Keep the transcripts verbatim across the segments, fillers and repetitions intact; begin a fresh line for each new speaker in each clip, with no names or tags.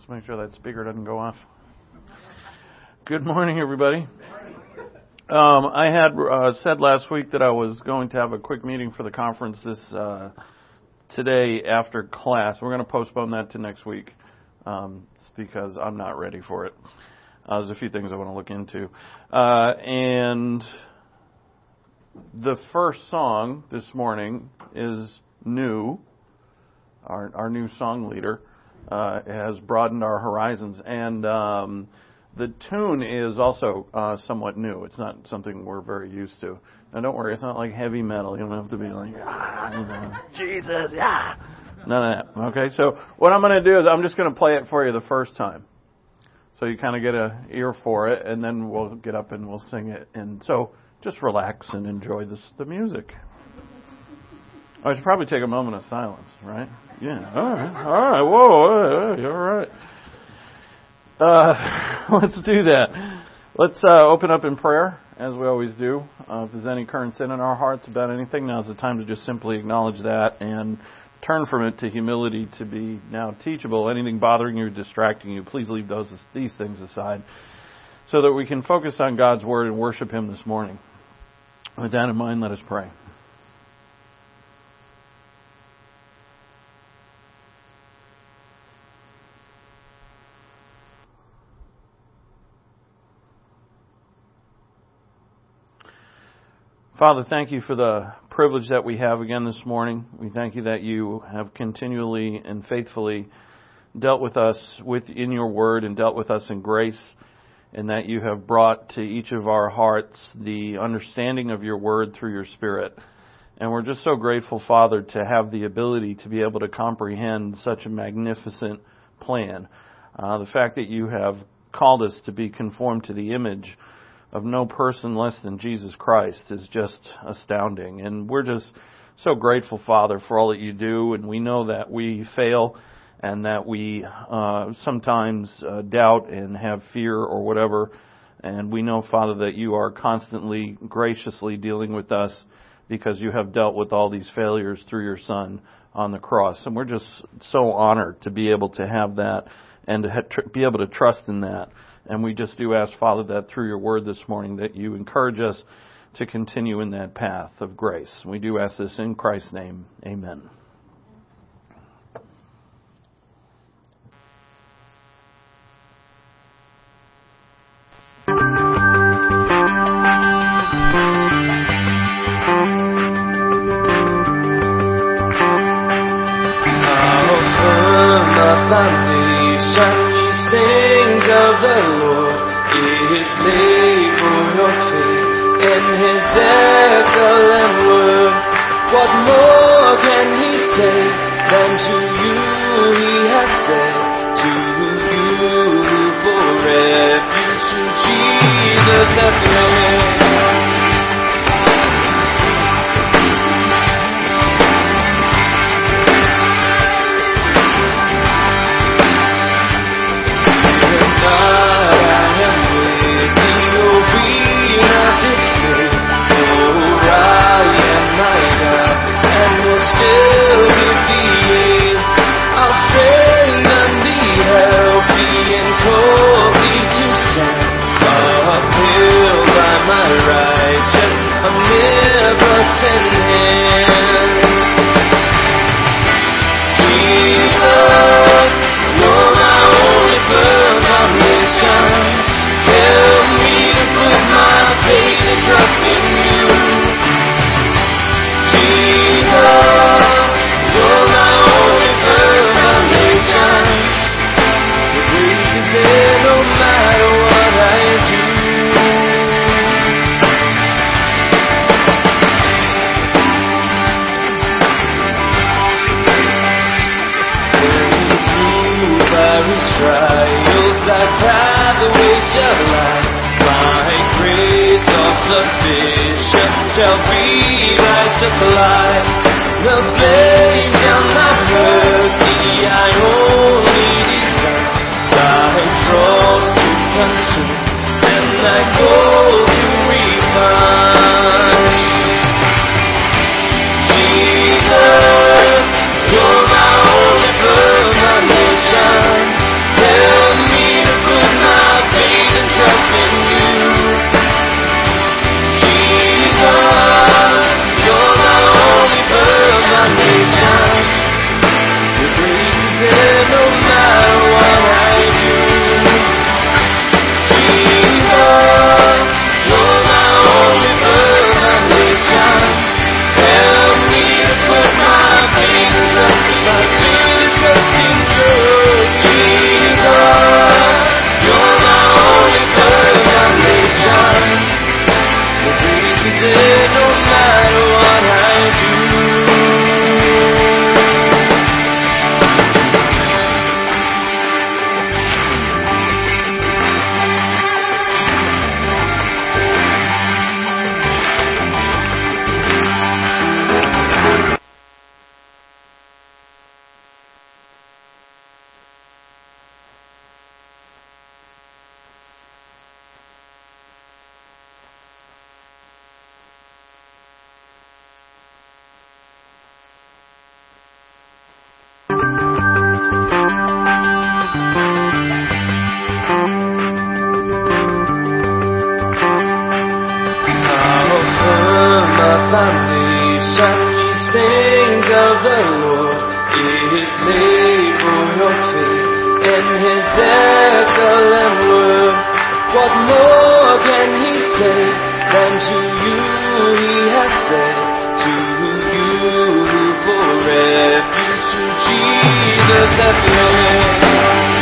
Let's make sure that speaker doesn't go off. Good morning, everybody. Um, I had uh, said last week that I was going to have a quick meeting for the conference this uh, today after class. We're going to postpone that to next week um, it's because I'm not ready for it. Uh, there's a few things I want to look into. Uh, and the first song this morning is new. Our, our new song leader uh, has broadened our horizons. And um, the tune is also uh, somewhat new. It's not something we're very used to. Now, don't worry. It's not like heavy metal. You don't have to be like, ah, you know, Jesus, yeah. None of that. Okay, so what I'm going to do is I'm just going to play it for you the first time. So you kind of get an ear for it, and then we'll get up and we'll sing it. And so just relax and enjoy this, the music. I should probably take a moment of silence, right? Yeah. All right. All right. Whoa. You're all right. Uh, let's do that. Let's uh, open up in prayer, as we always do. Uh, if there's any current sin in our hearts about anything, now's the time to just simply acknowledge that and turn from it to humility to be now teachable. Anything bothering you, distracting you, please leave those these things aside so that we can focus on God's Word and worship Him this morning. With that in mind, let us pray. Father, thank you for the privilege that we have again this morning. We thank you that you have continually and faithfully dealt with us within your word and dealt with us in grace, and that you have brought to each of our hearts the understanding of your word through your Spirit. And we're just so grateful, Father, to have the ability to be able to comprehend such a magnificent plan. Uh, the fact that you have called us to be conformed to the image of no person less than Jesus Christ is just astounding. And we're just so grateful, Father, for all that you do. And we know that we fail and that we uh, sometimes uh, doubt and have fear or whatever. And we know, Father, that you are constantly, graciously dealing with us because you have dealt with all these failures through your Son on the cross. And we're just so honored to be able to have that and to ha- tr- be able to trust in that. And we just do ask, Father, that through your word this morning, that you encourage us to continue in that path of grace. We do ask this in Christ's name. Amen.
How firm the foundation sings of the Lord is laid for your faith in His excellent word. What more can He say than to you He has said? To you for refuge, to Jesus at the shall be thy supply. The flames shall not hurt thee. I only desire thy dross to consume and thy gold to refine. Jesus, you're my only firm foundation. foundation, ye saints of the Lord. It is laid for your faith in His excellent word. What more can He say than to you He has said? To you for refuge, to Jesus that Lord.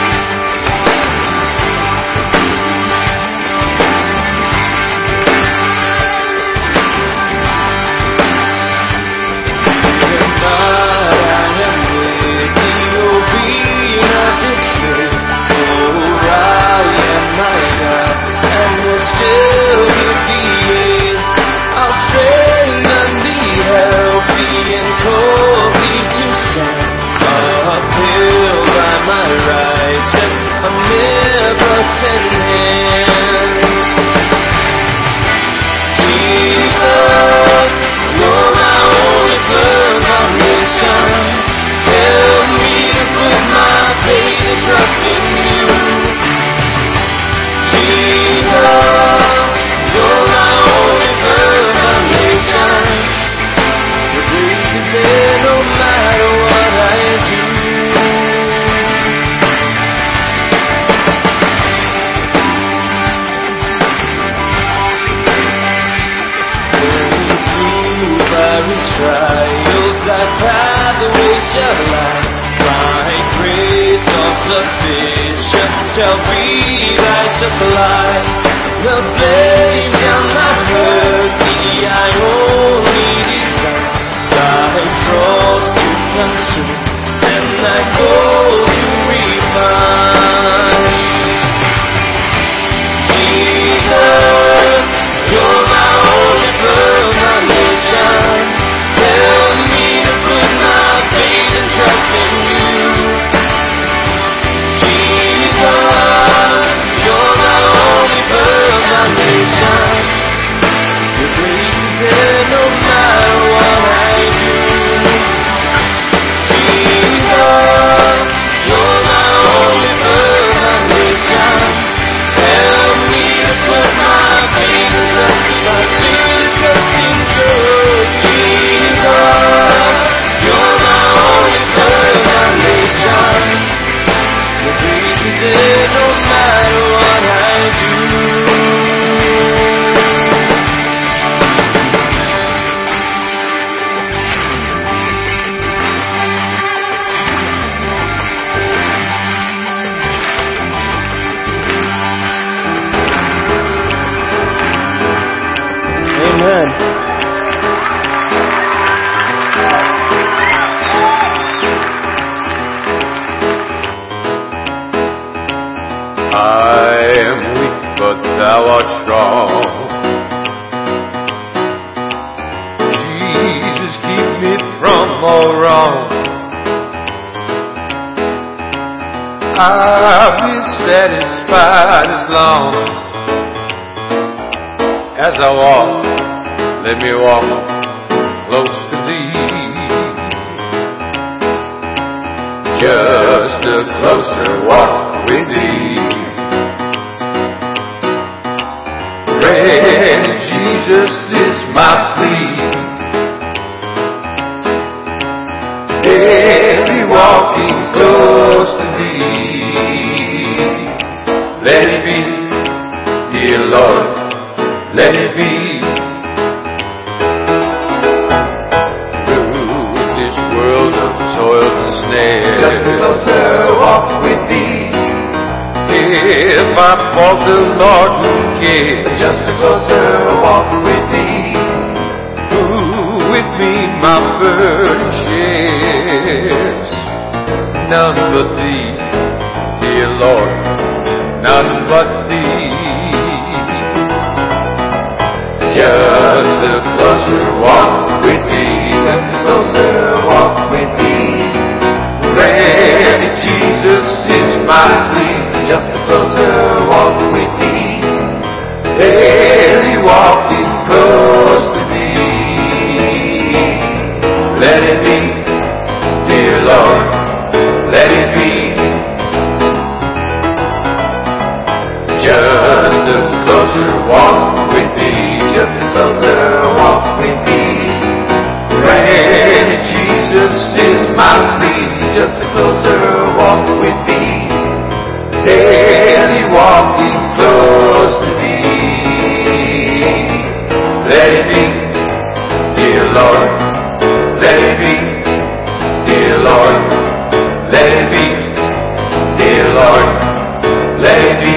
Still give thee aid. I'll strengthen thee, help thee, and call thee to stand. Upheld by my righteous, omnipotent hand. Jesus, you're my only firm foundation. Help me to put my faith and trust in you. Jesus, you're my only firm foundation. Your grace is there no matter what I do. Going through fiery trials, thy pathway shall lie. My grace all sufficient shall be thy supply. The flame shall not hurt me, I only desire thy dross to consume and thy gold to refine. Jesus, you're my only firm foundation. Help me to put my faith and trust in you. Jesus, you're my only firm foundation. Your grace is there no matter what I do. Jesus, you're my only firm foundation. Help me to put my faith and trust in my faith and trust in you. Jesus, you're my only firm foundation. Your grace is there no matter what I do. Amen.
I am weak, but thou art strong. Jesus, keep me from all wrong. I'll be satisfied as long as I walk. Let me walk close to thee. Just a closer walk with thee. Friend, Jesus is my plea. Daily walking close to thee. Let it be, dear Lord, let it be. Through this world of toils and snares, just a closer walk with thee. If I falter, Lord, who cares? Just a closer walk with thee. Who with me my burden shares? None but thee, dear Lord, none but thee. Just a closer walk with thee. Just a closer walk with thee. Ready, Jesus is my plea. Just a closer walk with thee. Daily walking close to thee. Let it be, dear Lord, let it be. Just a closer walk with thee. Just a closer walk with thee. let it be. Dear Lord, let it be. Dear Lord, let it be. Dear Lord, let it be.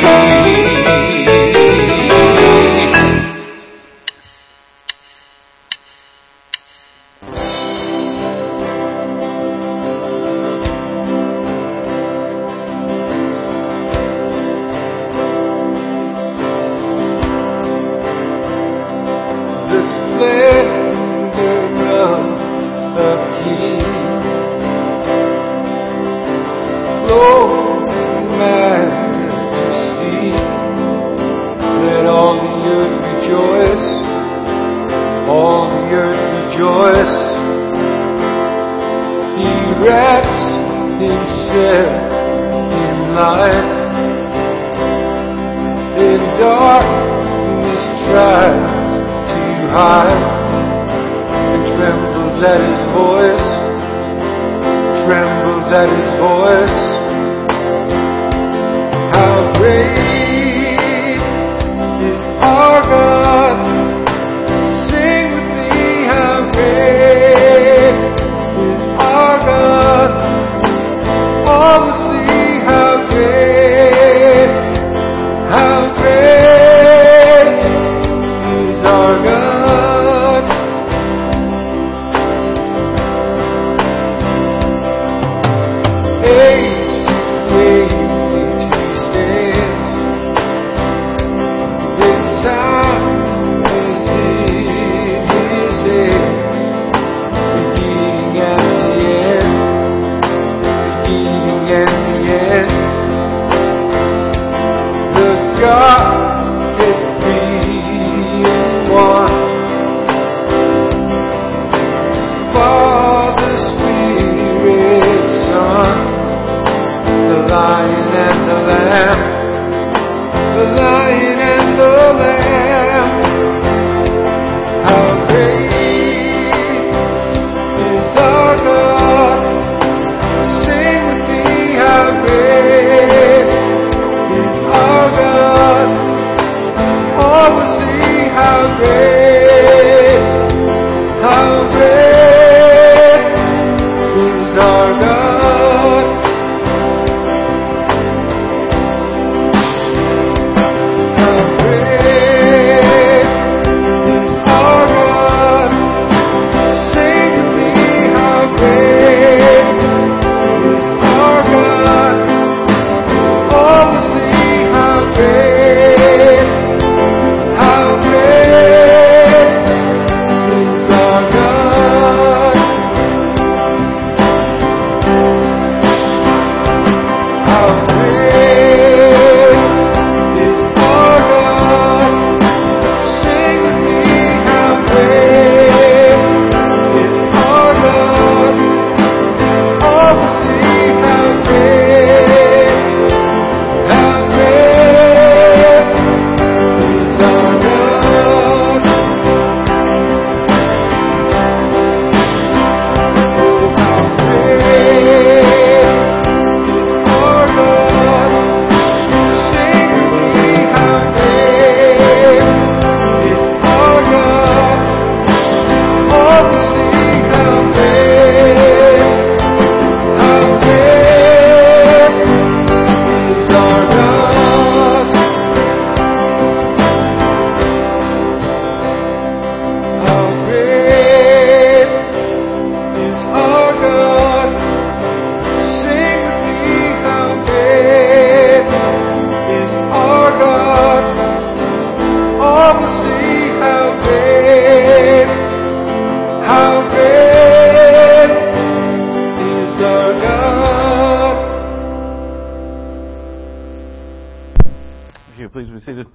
Please be seated.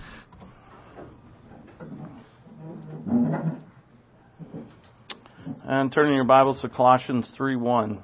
And turning your Bibles to Colossians three one.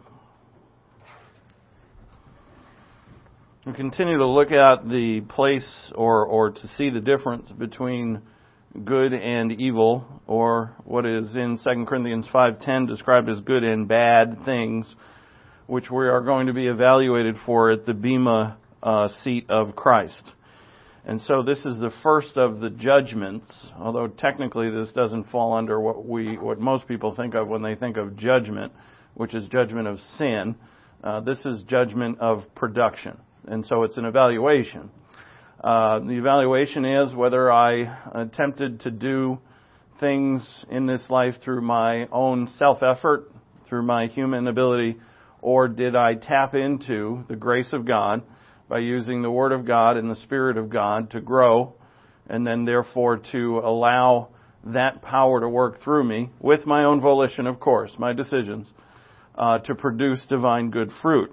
We continue to look at the place or, or to see the difference between good and evil, or what is in Second Corinthians five ten described as good and bad things, which we are going to be evaluated for at the Bema uh, seat of Christ. And so this is the first of the judgments, although technically this doesn't fall under what we, what most people think of when they think of judgment, which is judgment of sin. Uh, this is judgment of production. And so it's an evaluation. Uh, the evaluation is whether I attempted to do things in this life through my own self-effort, through my human ability, or did I tap into the grace of God by using the Word of God and the Spirit of God to grow, and then therefore to allow that power to work through me, with my own volition, of course, my decisions, uh, to produce divine good fruit.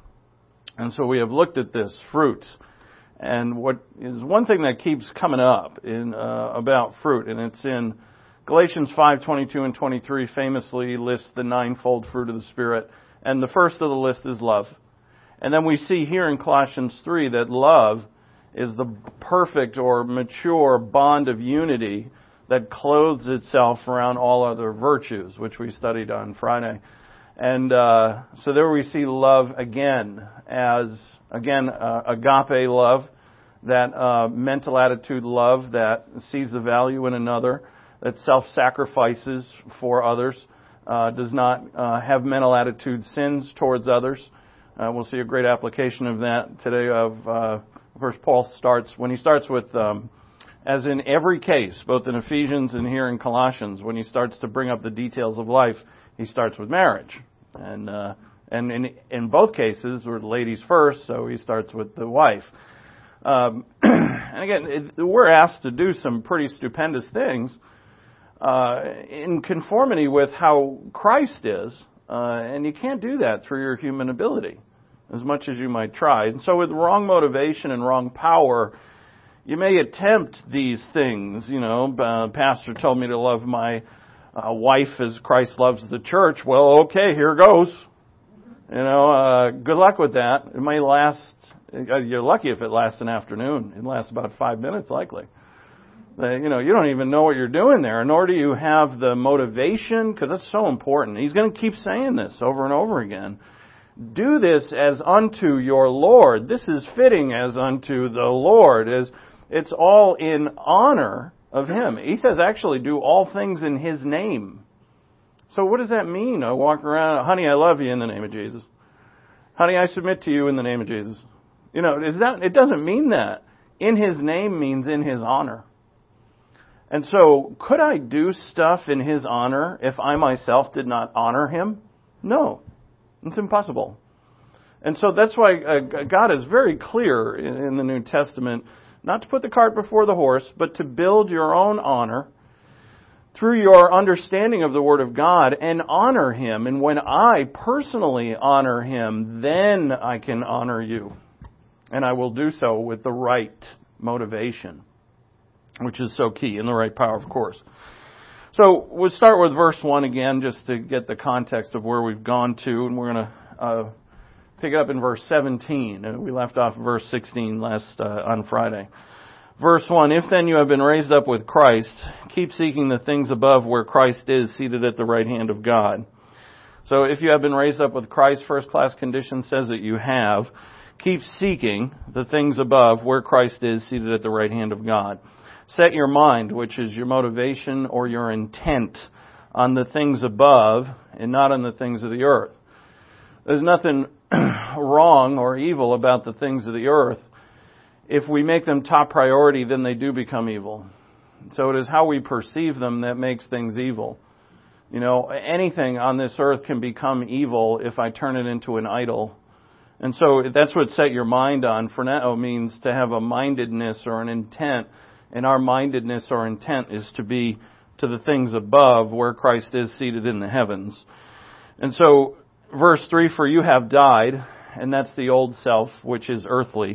And so we have looked at this, fruit. And what is one thing that keeps coming up in uh, about fruit, and it's in Galatians five twenty-two and twenty-three, famously lists the ninefold fruit of the Spirit, and the first of the list is love. And then we see here in Colossians three that love is the perfect or mature bond of unity that clothes itself around all other virtues, which we studied on Friday. And uh, so there we see love again as, again, uh, agape love, that uh, mental attitude love that sees the value in another, that self-sacrifices for others, uh, does not uh, have mental attitude sins towards others. Uh, we'll see a great application of that today. Of uh, first, Paul starts when he starts with, um, as in every case, both in Ephesians and here in Colossians, when he starts to bring up the details of life, he starts with marriage. And uh, and in, in both cases, we're ladies first, so he starts with the wife. Um, and again, it, we're asked to do some pretty stupendous things uh, in conformity with how Christ is, uh, and you can't do that through your human ability, as much as you might try. And so with wrong motivation and wrong power, you may attempt these things. You know, uh, Pastor told me to love my Uh, wife as Christ loves the church. Well, okay, here goes. You know, uh, good luck with that. It may last, you're lucky if it lasts an afternoon. It lasts about five minutes likely. Uh, you know, you don't even know what you're doing there, nor do you have the motivation, because that's so important. He's going to keep saying this over and over again. Do this as unto your Lord. This is fitting as unto the Lord. As it's all in honor of Him. He says actually do all things in His name. So what does that mean? I walk around, honey, I love you in the name of Jesus. Honey, I submit to you in the name of Jesus. You know, is that, it doesn't mean that. In His name means in His honor. And so, could I do stuff in His honor if I myself did not honor Him? No. It's impossible. And so that's why uh, God is very clear in, in the New Testament not to put the cart before the horse, but to build your own honor through your understanding of the Word of God and honor Him. And when I personally honor Him, then I can honor you. And I will do so with the right motivation, which is so key, and the right power, of course. So we'll start with verse one again, just to get the context of where we've gone to, and we're going to uh, pick it up in verse seventeen. We left off verse sixteen last uh, on Friday. Verse one, if then you have been raised up with Christ, keep seeking the things above where Christ is, seated at the right hand of God. So if you have been raised up with Christ, first class condition says that you have. Keep seeking the things above where Christ is, seated at the right hand of God. Set your mind, which is your motivation or your intent, on the things above and not on the things of the earth. There's nothing wrong or evil about the things of the earth. If we make them top priority, then they do become evil. So it is how we perceive them that makes things evil. You know, anything on this earth can become evil if I turn it into an idol. And so that's what set your mind on. Phroneo means to have a mindedness or an intent. And our mindedness or intent is to be to the things above where Christ is seated in the heavens. And so verse three, for you have died, and that's the old self, which is earthly.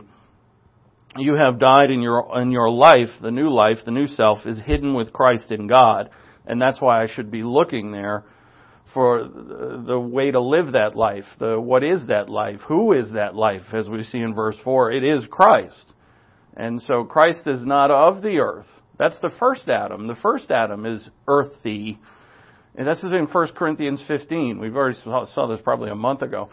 You have died in your in your life, the new life, the new self, is hidden with Christ in God. And that's why I should be looking there for the, the way to live that life. The what is that life? Who is that life? As we see in verse four, it is Christ. And so Christ is not of the earth. That's the first Adam. The first Adam is earthy. And this is in First Corinthians fifteen. We've already saw this probably a month ago.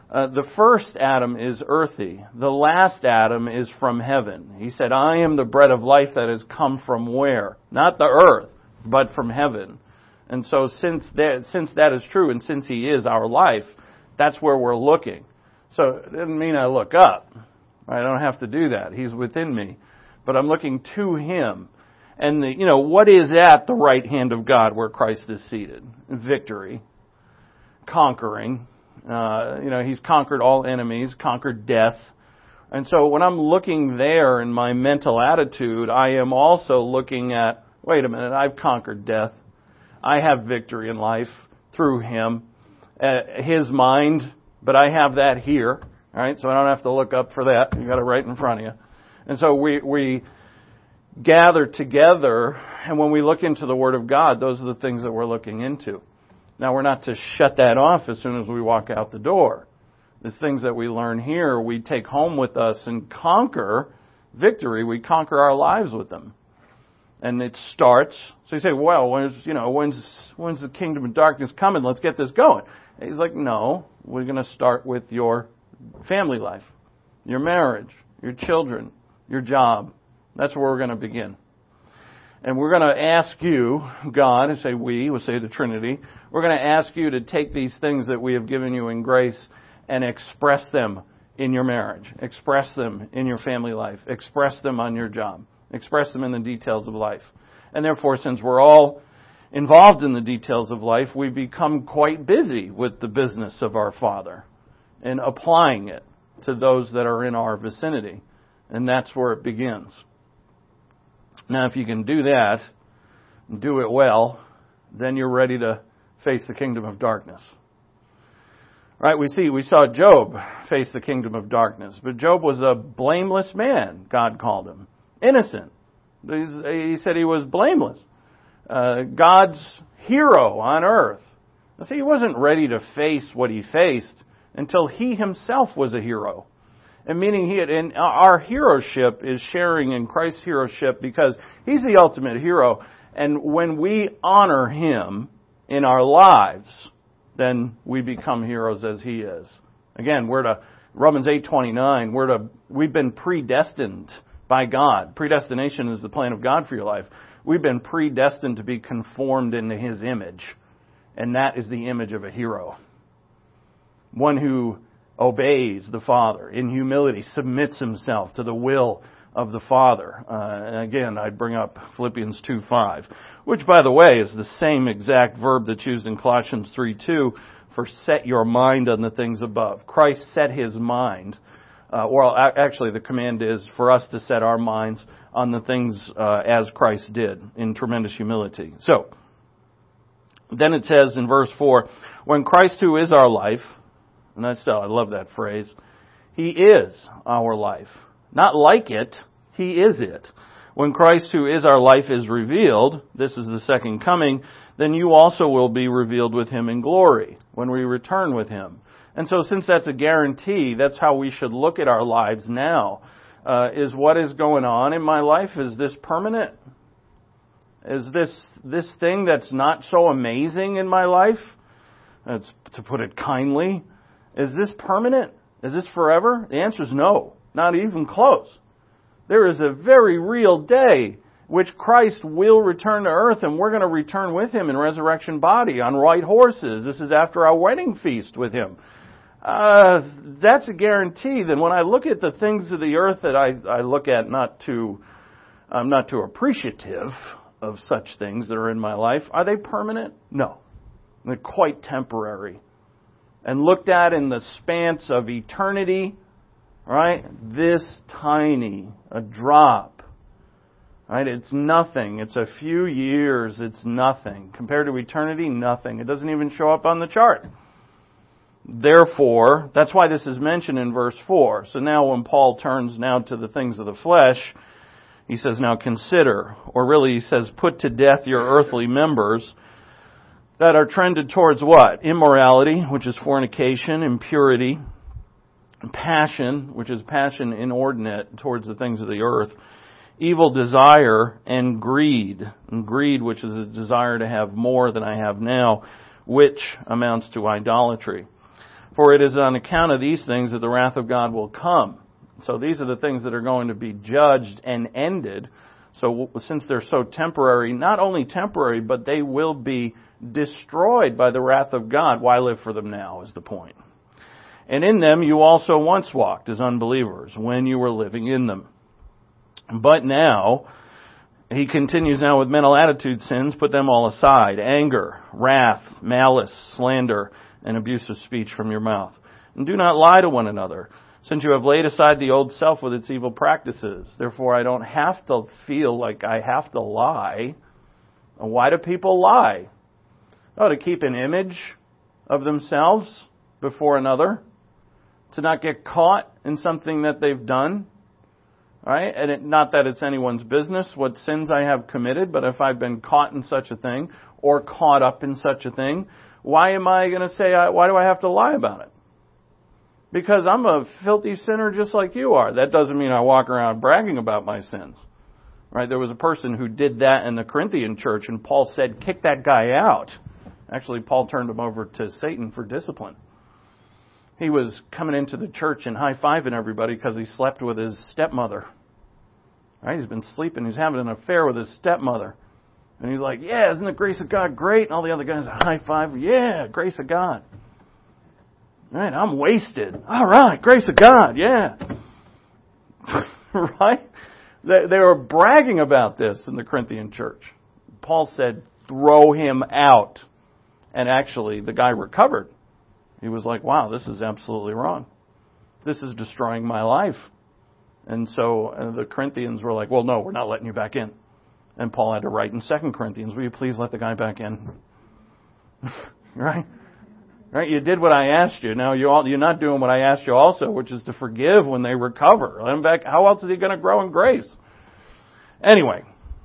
Uh, the first Adam is earthy. The last Adam is from heaven. He said, I am the bread of life that has come from where? Not the earth, but from heaven. And so since that, since that is true, and since He is our life, that's where we're looking. So it doesn't mean I look up. I don't have to do that. He's within me. But I'm looking to Him. And, the, you know, what is at the right hand of God where Christ is seated? Victory. Conquering. Uh, you know, He's conquered all enemies, conquered death. And so when I'm looking there in my mental attitude, I am also looking at, wait a minute, I've conquered death. I have victory in life through Him. Uh, his mind, but I have that here. All right, so I don't have to look up for that. You got it right in front of you. And so we we gather together, and when we look into the Word of God, those are the things that we're looking into. Now, we're not to shut that off as soon as we walk out the door. There's things that we learn here, we take home with us and conquer victory. We conquer our lives with them. And it starts, so you say, well, when's, you know, when's, when's the kingdom of darkness coming? Let's get this going. And he's like, no, we're going to start with your family life, your marriage, your children, your job. That's where we're going to begin. And we're going to ask you, God, and say we, we'll say the Trinity, we're going to ask you to take these things that we have given you in grace and express them in your marriage, express them in your family life, express them on your job, express them in the details of life. And therefore, since we're all involved in the details of life, we become quite busy with the business of our Father and applying it to those that are in our vicinity. And that's where it begins. Now, if you can do that, and do it well, then you're ready to face the kingdom of darkness. Right? We see, we saw Job face the kingdom of darkness. But Job was a blameless man, God called him. Innocent. He said he was blameless. Uh, God's hero on earth. Now, see, he wasn't ready to face what he faced until he himself was a hero. And meaning he had, and our heroship is sharing in Christ's heroship because He's the ultimate hero. And when we honor Him in our lives, then we become heroes as He is. Again, we're to, Romans eight twenty-nine, we're to, we've been predestined by God. Predestination is the plan of God for your life. We've been predestined to be conformed into His image. And that is the image of a hero. One who obeys the Father in humility, submits himself to the will of the Father. Uh, and again, I'd bring up Philippians two five, which, by the way, is the same exact verb that's used in Colossians three two for set your mind on the things above. Christ set His mind, uh, or actually the command is for us to set our minds on the things uh, as Christ did in tremendous humility. So, then it says in verse four, when Christ who is our life, and I still, I love that phrase. He is our life. Not like it, He is it. When Christ who is our life is revealed, this is the second coming, then you also will be revealed with Him in glory when we return with Him. And so since that's a guarantee, that's how we should look at our lives now. Uh, is what is going on in my life, is this permanent? Is this, this thing that's not so amazing in my life, that's, to put it kindly, is this permanent? Is this forever? The answer is no. Not even close. There is a very real day which Christ will return to earth, and we're going to return with Him in resurrection body on white horses. This is after our wedding feast with Him. Uh, that's a guarantee. Then when I look at the things of the earth that I, I look at, not too, I'm not too appreciative of such things that are in my life. Are they permanent? No. They're quite temporary. And looked at in the span of eternity, right? This tiny, a drop, right? It's nothing. It's a few years. It's nothing. Compared to eternity, nothing. It doesn't even show up on the chart. Therefore, that's why this is mentioned in verse four. So now when Paul turns now to the things of the flesh, he says, now consider, or really he says, put to death your earthly members that are trended towards what? Immorality, which is fornication, impurity, passion, which is passion inordinate towards the things of the earth, evil desire, and greed. And greed, which is a desire to have more than I have now, which amounts to idolatry. For it is on account of these things that the wrath of God will come. So these are the things that are going to be judged and ended. So since they're so temporary, not only temporary, but they will be destroyed by the wrath of God. Why live for them now is the point. And in them you also once walked as unbelievers when you were living in them. But now, he continues now with mental attitude sins, put them all aside. Anger, wrath, malice, slander, and abusive speech from your mouth. And do not lie to one another, since you have laid aside the old self with its evil practices. Therefore, I don't have to feel like I have to lie. And why do people lie? Oh, to keep an image of themselves before another. To not get caught in something that they've done. Right? And it, not that it's anyone's business what sins I have committed, but if I've been caught in such a thing or caught up in such a thing, why am I going to say, why do I have to lie about it? Because I'm a filthy sinner just like you are. That doesn't mean I walk around bragging about my sins. Right? There was a person who did that in the Corinthian church, and Paul said, kick that guy out. Actually, Paul turned him over to Satan for discipline. He was coming into the church and high-fiving everybody because he slept with his stepmother. Right? He's been sleeping. He's having an affair with his stepmother. And he's like, yeah, isn't the grace of God great? And all the other guys are high-five. Yeah, grace of God. Right? I'm wasted. All right, grace of God. Yeah. Right? They, they were bragging about this in the Corinthian church. Paul said, throw him out. And actually, the guy recovered. He was like, wow, this is absolutely wrong. This is destroying my life. And so uh, the Corinthians were like, well, no, we're not letting you back in. And Paul had to write in Second Corinthians, will you please let the guy back in? Right? Right? You did what I asked you. Now you all, you're not doing what I asked you also, which is to forgive when they recover. Let him back. How else is he going to grow in grace? Anyway,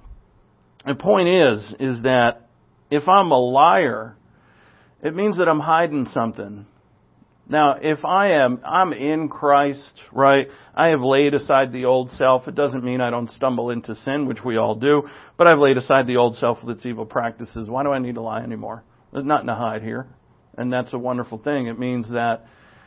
the point is, is that if I'm a liar, it means that I'm hiding something. Now, if I am, I'm in Christ, right? I have laid aside the old self. It doesn't mean I don't stumble into sin, which we all do, but I've laid aside the old self with its evil practices. Why do I need to lie anymore? There's nothing to hide here. And that's a wonderful thing. It means that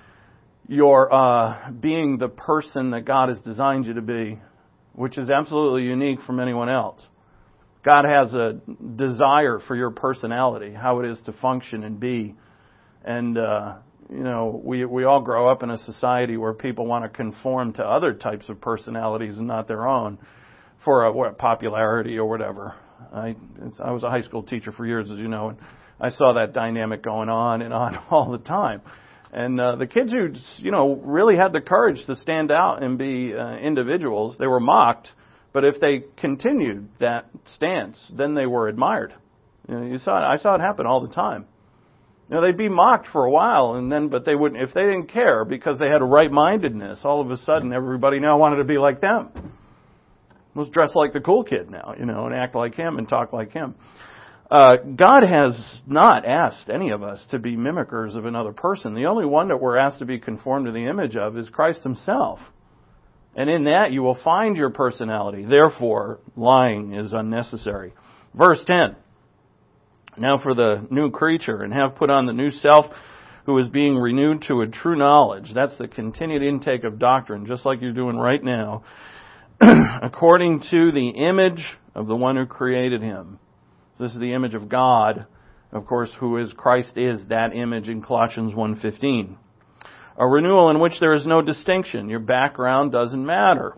you're uh, being the person that God has designed you to be, which is absolutely unique from anyone else. God has a desire for your personality, how it is to function and be. And, uh, you know, we we all grow up in a society where people want to conform to other types of personalities and not their own for a, what, popularity or whatever. I it's, I was a high school teacher for years, as you know, and I saw that dynamic going on and on all the time. And uh, the kids who, you know, really had the courage to stand out and be uh, individuals, they were mocked. But if they continued that stance, then they were admired. You know, you saw it, I saw it happen all the time. You know, they'd be mocked for a while, and then, but they wouldn't, if they didn't care because they had a right-mindedness, all of a sudden everybody now wanted to be like them. Let's dress like the cool kid now, you know, and act like him and talk like him. Uh, God has not asked any of us to be mimickers of another person. The only one that we're asked to be conformed to the image of is Christ himself. And in that you will find your personality. Therefore, lying is unnecessary. Verse ten. Now for the new creature, and have put on the new self, who is being renewed to a true knowledge. That's the continued intake of doctrine, just like you're doing right now. According to the image of the one who created him. So this is the image of God, of course, who is Christ is that image in Colossians one fifteen. A renewal in which there is no distinction. Your background doesn't matter.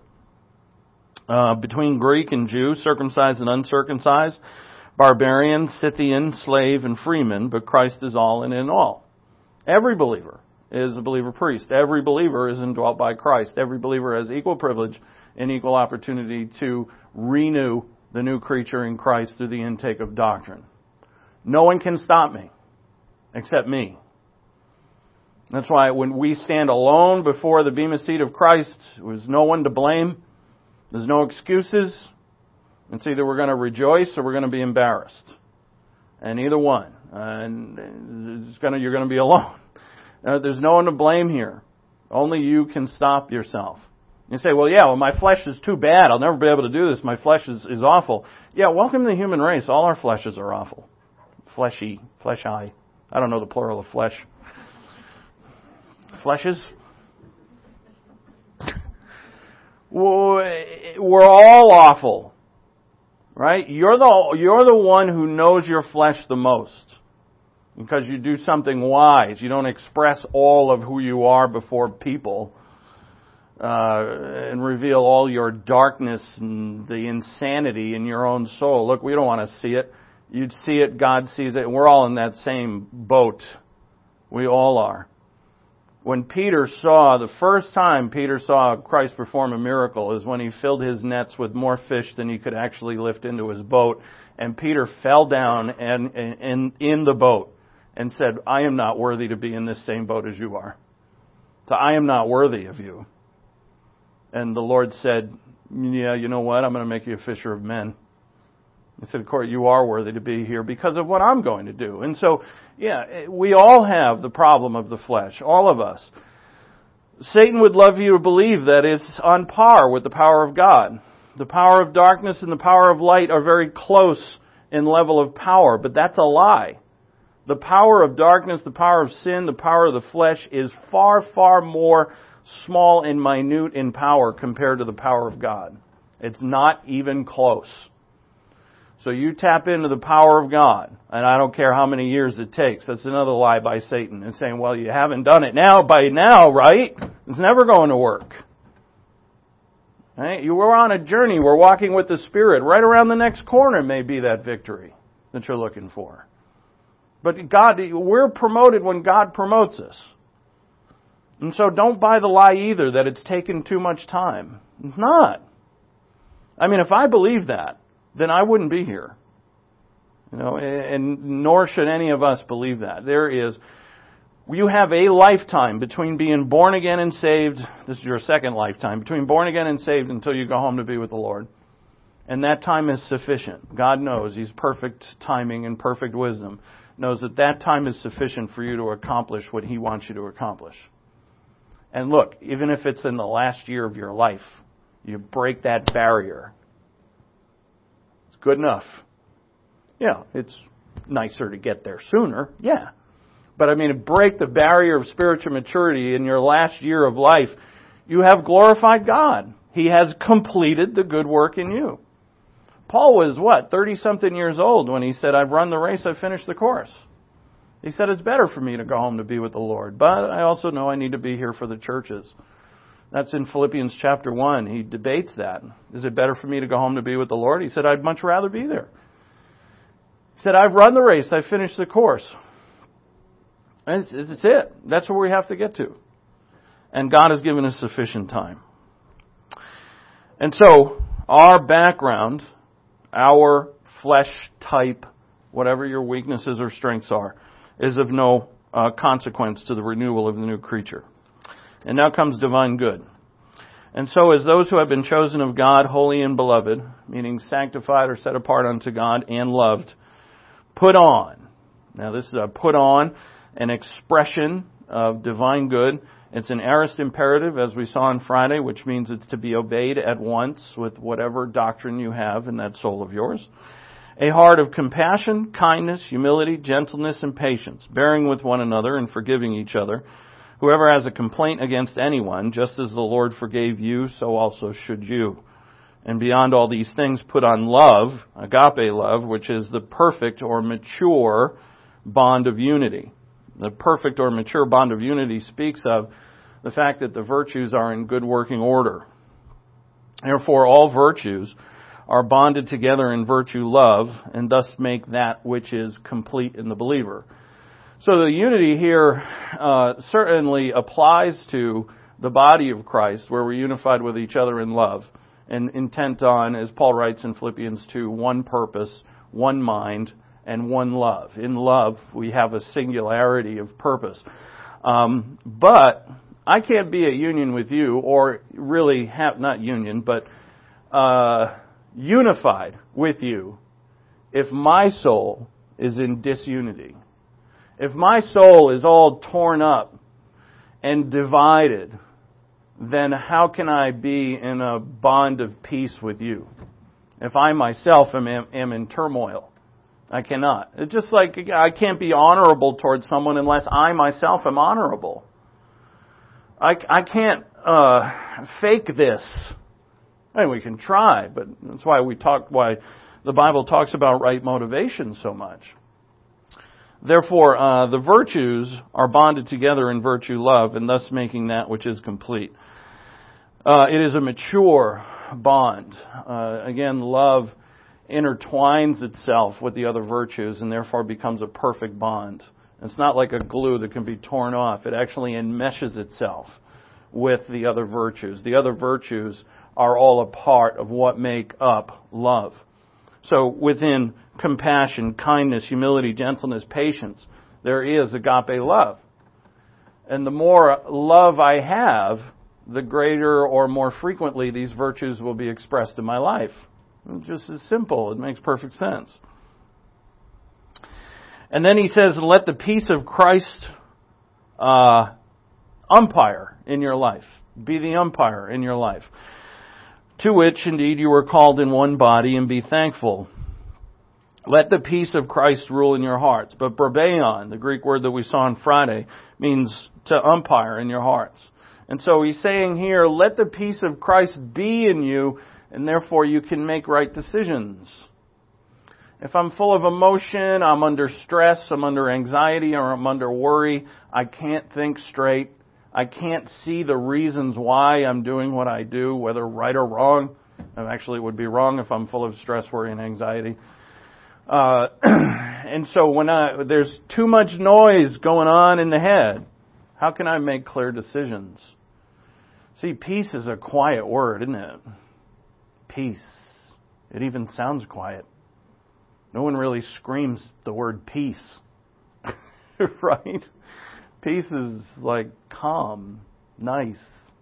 Uh, between Greek and Jew, circumcised and uncircumcised, barbarian, Scythian, slave, and freeman, but Christ is all and in all. Every believer is a believer priest. Every believer is indwelt by Christ. Every believer has equal privilege and equal opportunity to renew the new creature in Christ through the intake of doctrine. No one can stop me except me. That's why when we stand alone before the bema seat of Christ, there's no one to blame. There's no excuses. It's either we're going to rejoice or we're going to be embarrassed. And either one. And it's going to, you're going to be alone. Uh, there's no one to blame here. Only you can stop yourself. You say, well, yeah, well, my flesh is too bad. I'll never be able to do this. My flesh is, is awful. Yeah, welcome to the human race. All our fleshes are awful. Fleshy, flesh-eye. I don't know the plural of flesh. fleshes. We're all awful, right? You're the you're the one who knows your flesh the most because you do something wise. You don't express all of who you are before people uh, and reveal all your darkness and the insanity in your own soul. Look, we don't want to see it. You'd see it, God sees it. We're all in that same boat. We all are. When Peter saw, the first time Peter saw Christ perform a miracle is when he filled his nets with more fish than he could actually lift into his boat. And Peter fell down and, and in the boat and said, I am not worthy to be in this same boat as you are. So I am not worthy of you. And the Lord said, yeah, you know what? I'm going to make you a fisher of men. He said, of course, you are worthy to be here because of what I'm going to do. And so, yeah, we all have the problem of the flesh, all of us. Satan would love you to believe that it's on par with the power of God. The power of darkness and the power of light are very close in level of power, but that's a lie. The power of darkness, the power of sin, the power of the flesh is far, far more small and minute in power compared to the power of God. It's not even close. So you tap into the power of God, and I don't care how many years it takes. That's another lie by Satan. And saying, well, you haven't done it now by now, right? It's never going to work. Right? You were on a journey. We're walking with the Spirit. Right around the next corner may be that victory that you're looking for. But God, we're promoted when God promotes us. And so don't buy the lie either that it's taken too much time. It's not. I mean, if I believe that, then I wouldn't be here. You know, and nor should any of us believe that. There is, you have a lifetime between being born again and saved. This is your second lifetime. Between born again and saved until you go home to be with the Lord. And that time is sufficient. God knows. He's perfect timing and perfect wisdom. Knows that that time is sufficient for you to accomplish what He wants you to accomplish. And look, even if it's in the last year of your life, you break that barrier. Good enough. Yeah, it's nicer to get there sooner. Yeah. But I mean, to break the barrier of spiritual maturity in your last year of life, you have glorified God. He has completed the good work in you. Paul was, what, thirty-something years old when he said, I've run the race, I've finished the course. He said, it's better for me to go home to be with the Lord. But I also know I need to be here for the churches. That's in Philippians chapter one. He debates that. Is it better for me to go home to be with the Lord? He said, I'd much rather be there. He said, I've run the race. I've finished the course. That's it. That's where we have to get to. And God has given us sufficient time. And so, our background, our flesh type, whatever your weaknesses or strengths are, is of no uh, consequence to the renewal of the new creature. And now comes divine good. And so as those who have been chosen of God, holy and beloved, meaning sanctified or set apart unto God and loved, put on. Now this is a put on, an expression of divine good. It's an aorist imperative, as we saw on Friday, which means it's to be obeyed at once with whatever doctrine you have in that soul of yours. A heart of compassion, kindness, humility, gentleness, and patience, bearing with one another and forgiving each other. Whoever has a complaint against anyone, just as the Lord forgave you, so also should you. And beyond all these things, put on love, agape love, which is the perfect or mature bond of unity. The perfect or mature bond of unity speaks of the fact that the virtues are in good working order. Therefore, all virtues are bonded together in virtue love, and thus make that which is complete in the believer. So the unity here uh, certainly applies to the body of Christ, where we're unified with each other in love and intent on, as Paul writes in Philippians two, one purpose, one mind, and one love. In love, we have a singularity of purpose. Um, but I can't be at union with you, or really have, not union, but uh, unified with you, if my soul is in disunity. If my soul is all torn up and divided, then how can I be in a bond of peace with you? If I myself am, am in turmoil, I cannot. It's just like I can't be honorable towards someone unless I myself am honorable. I, I can't uh, fake this. I mean, we can try, but that's why we talk, why the Bible talks about right motivation so much. Therefore, uh, the virtues are bonded together in virtue love, and thus making that which is complete. Uh, it is a mature bond. Uh, again, love intertwines itself with the other virtues and therefore becomes a perfect bond. It's not like a glue that can be torn off. It actually enmeshes itself with the other virtues. The other virtues are all a part of what make up love. So within compassion, kindness, humility, gentleness, patience, there is agape love. And the more love I have, the greater or more frequently these virtues will be expressed in my life. It's just as simple. It makes perfect sense. And then he says, let the peace of Christ uh, umpire in your life. Be the umpire in your life. To which, indeed, you were called in one body, and be thankful. Let the peace of Christ rule in your hearts. But brabeion, the Greek word that we saw on Friday, means to umpire in your hearts. And so he's saying here, let the peace of Christ be in you, and therefore you can make right decisions. If I'm full of emotion, I'm under stress, I'm under anxiety, or I'm under worry, I can't think straight. I can't see the reasons why I'm doing what I do, whether right or wrong. And actually, it would be wrong if I'm full of stress, worry, and anxiety. Uh, and so when I, there's too much noise going on in the head, how can I make clear decisions? See, peace is a quiet word, isn't it? Peace. It even sounds quiet. No one really screams the word peace. Right? Peace is like calm, nice.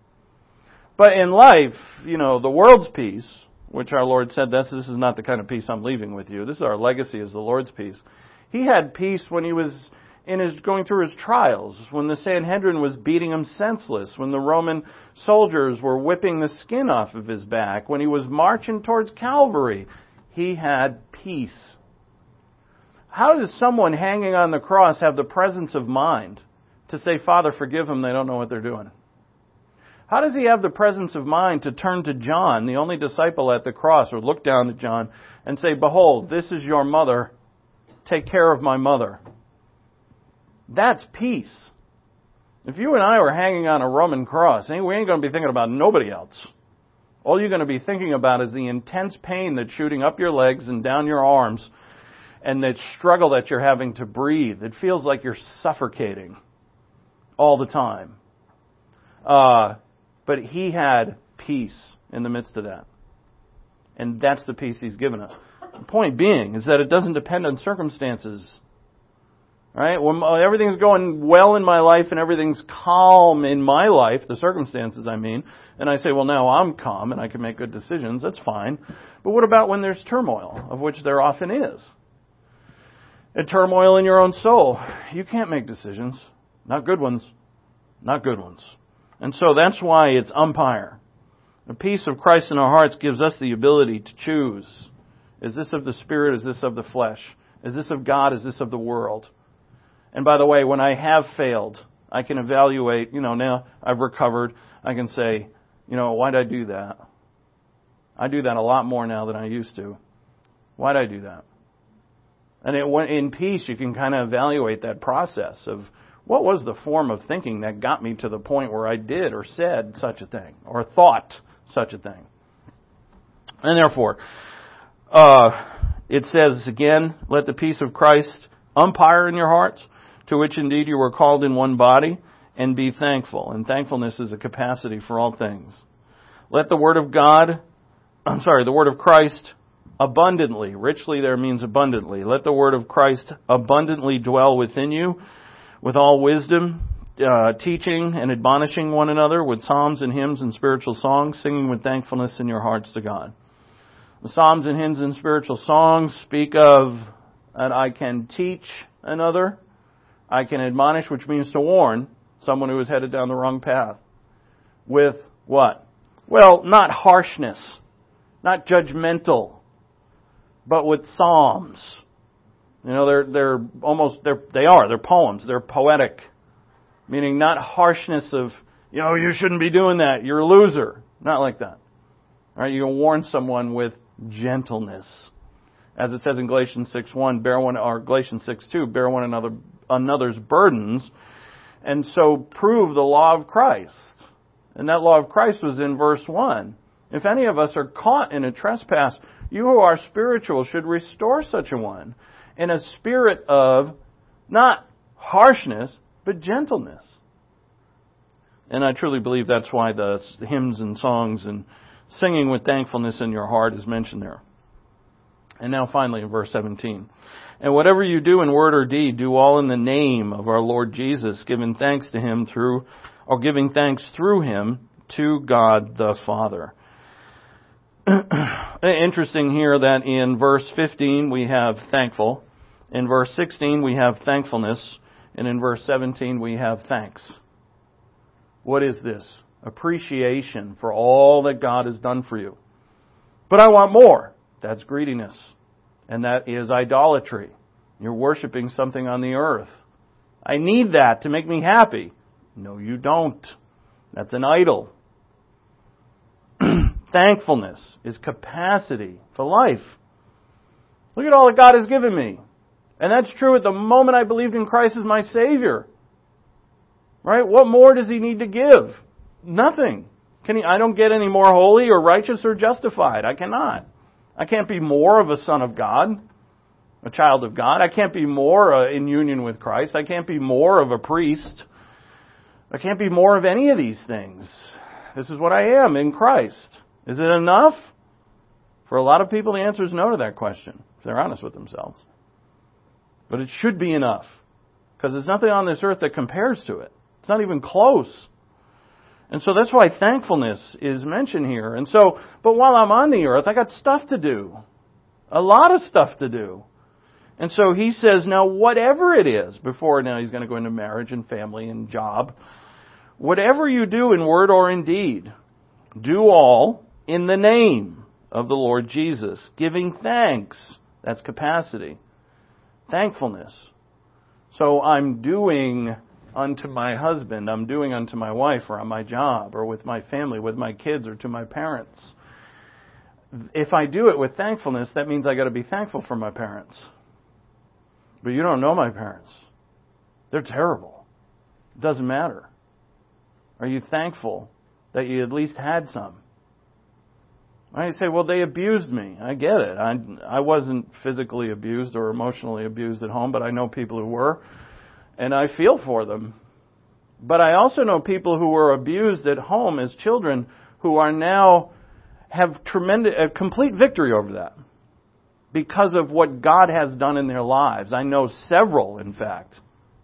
But in life, you know, the world's peace, which our Lord said, this, this is not the kind of peace I'm leaving with you. This is our legacy, is the Lord's peace. He had peace when he was in his going through his trials, when the Sanhedrin was beating him senseless, when the Roman soldiers were whipping the skin off of his back, when he was marching towards Calvary. He had peace. How does someone hanging on the cross have the presence of mind to say, Father, forgive them, they don't know what they're doing? How does he have the presence of mind to turn to John, the only disciple at the cross, or look down at John and say, behold, this is your mother, take care of my mother? That's peace. If you and I were hanging on a Roman cross, we ain't going to be thinking about nobody else. All you're going to be thinking about is the intense pain that's shooting up your legs and down your arms, and that struggle that you're having to breathe. It feels like you're suffocating all the time. Uh, but he had peace in the midst of that. And that's the peace he's given us. The point being is that it doesn't depend on circumstances. Right? When everything's going well in my life and everything's calm in my life, the circumstances I mean, and I say, well, now I'm calm and I can make good decisions, that's fine. But what about when there's turmoil, of which there often is? A turmoil in your own soul. You can't make decisions. Not good ones. Not good ones. And so that's why it's umpire. The peace of Christ in our hearts gives us the ability to choose. Is this of the Spirit? Is this of the flesh? Is this of God? Is this of the world? And by the way, when I have failed, I can evaluate, you know, now I've recovered. I can say, you know, why did I do that? I do that a lot more now than I used to. Why did I do that? And it, in peace, you can kind of evaluate that process of what was the form of thinking that got me to the point where I did or said such a thing or thought such a thing. And therefore, uh, it says again, let the peace of Christ umpire in your hearts, to which indeed you were called in one body, and be thankful. And thankfulness is a capacity for all things. Let the word of God, I'm sorry, the word of Christ abundantly, richly there means abundantly. Let the word of Christ abundantly dwell within you with all wisdom, uh, teaching and admonishing one another with psalms and hymns and spiritual songs, singing with thankfulness in your hearts to God. The psalms and hymns and spiritual songs speak of that I can teach another, I can admonish, which means to warn someone who is headed down the wrong path. With what? Well, not harshness, not judgmental, but with psalms. You know, they're they're almost they're they are they're poems. They're poetic, meaning not harshness of you know, you shouldn't be doing that. You're a loser. Not like that. All right, you can warn someone with gentleness. As it says in Galatians six one, bear one, or Galatians six two, bear one another another's burdens, and so prove the law of Christ. And that law of Christ was in verse one. If any of us are caught in a trespass, you who are spiritual should restore such a one in a spirit of not harshness, but gentleness. And I truly believe that's why the hymns and songs and singing with thankfulness in your heart is mentioned there. And now finally in verse seventeen. And whatever you do in word or deed, do all in the name of our Lord Jesus, giving thanks to Him through, or giving thanks through Him to God the Father. Interesting here that in verse fifteen we have thankful. In verse sixteen we have thankfulness. And in verse seventeen we have thanks. What is this? Appreciation for all that God has done for you. But I want more. That's greediness. And that is idolatry. You're worshiping something on the earth. I need that to make me happy. No, you don't. That's an idol. Thankfulness is capacity for life. Look at all that God has given me. And that's true at the moment I believed in Christ as my Savior. Right? What more does He need to give? Nothing. Can he, I don't get any more holy or righteous or justified. I cannot. I can't be more of a son of God, a child of God. I can't be more uh, in union with Christ. I can't be more of a priest. I can't be more of any of these things. This is what I am in Christ. Is it enough? For a lot of people, the answer is no to that question, if they're honest with themselves. But it should be enough. Because there's nothing on this earth that compares to it. It's not even close. And so that's why thankfulness is mentioned here. And so, but while I'm on the earth, I got stuff to do. A lot of stuff to do. And so he says, now whatever it is, before now he's going to go into marriage and family and job, whatever you do in word or in deed, do all in the name of the Lord Jesus, giving thanks. That's capacity. Thankfulness. So I'm doing unto my husband, I'm doing unto my wife, or on my job, or with my family, with my kids, or to my parents. If I do it with thankfulness, that means I got to be thankful for my parents. But you don't know my parents. They're terrible. It doesn't matter. Are you thankful that you at least had some? I say, well, they abused me. I get it. I, I wasn't physically abused or emotionally abused at home, but I know people who were, and I feel for them. But I also know people who were abused at home as children who are now have tremendous, a complete victory over that because of what God has done in their lives. I know several, in fact.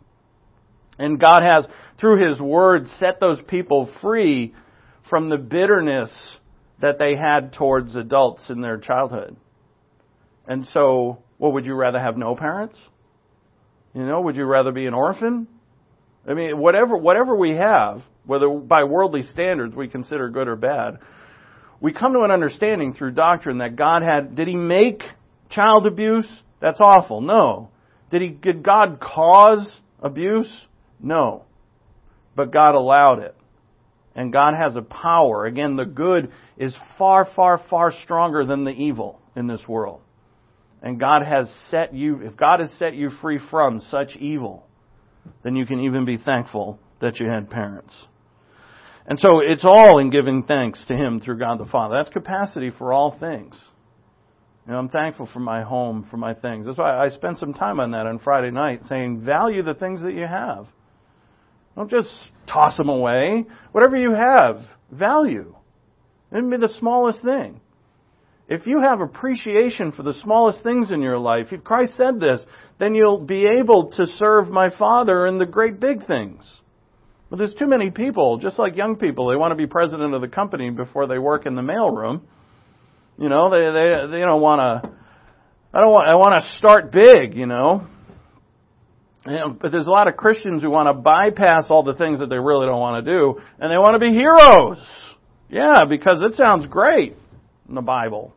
And God has, through His Word, set those people free from the bitterness that they had towards adults in their childhood. And so, well, would you rather have no parents? You know, would you rather be an orphan? I mean, whatever whatever we have, whether by worldly standards we consider good or bad, we come to an understanding through doctrine that God had, did He make child abuse? That's awful. No. Did He, did God cause abuse? No. But God allowed it. And God has a power. Again, the good is far, far, far stronger than the evil in this world. And God has set you, if God has set you free from such evil, then you can even be thankful that you had parents. And so it's all in giving thanks to Him through God the Father. That's capacity for all things. You know, I'm thankful for my home, for my things. That's why I spent some time on that on Friday night, saying value the things that you have. Don't just toss them away. Whatever you have, value. It may be the smallest thing. If you have appreciation for the smallest things in your life, if Christ said this, then you'll be able to serve my Father in the great big things. But there's too many people, just like young people, they want to be president of the company before they work in the mailroom. You know, they they they don't want to. I don't want. I want to start big. You know. You know, but there's a lot of Christians who want to bypass all the things that they really don't want to do, and they want to be heroes. Yeah, because it sounds great in the Bible.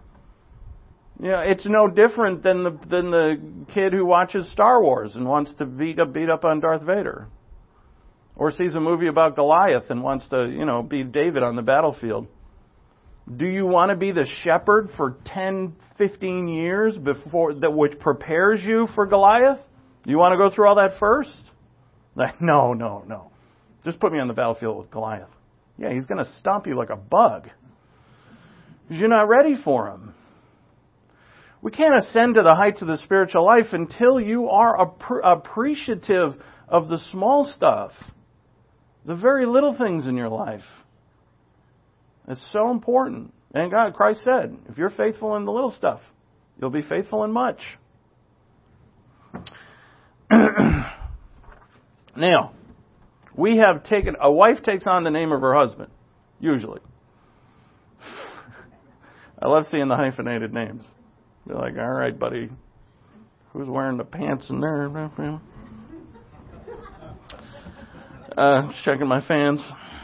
You know, it's no different than the than the kid who watches Star Wars and wants to beat up beat up on Darth Vader, Or sees a movie about Goliath and wants to, you know, be David on the battlefield. Do you want to be the shepherd for ten, fifteen years before that, which prepares you for Goliath? Do you want to go through all that first? Like, no, no, no. Just put me on the battlefield with Goliath. Yeah, he's going to stomp you like a bug. Because you're not ready for him. We can't ascend to the heights of the spiritual life until you are appreciative of the small stuff. The very little things in your life. It's so important. And God, Christ said, if you're faithful in the little stuff, you'll be faithful in much. Now, we have taken, a wife takes on the name of her husband, usually. I love seeing the hyphenated names. You're like, all right, buddy, who's wearing the pants in there? Uh, just checking my fans.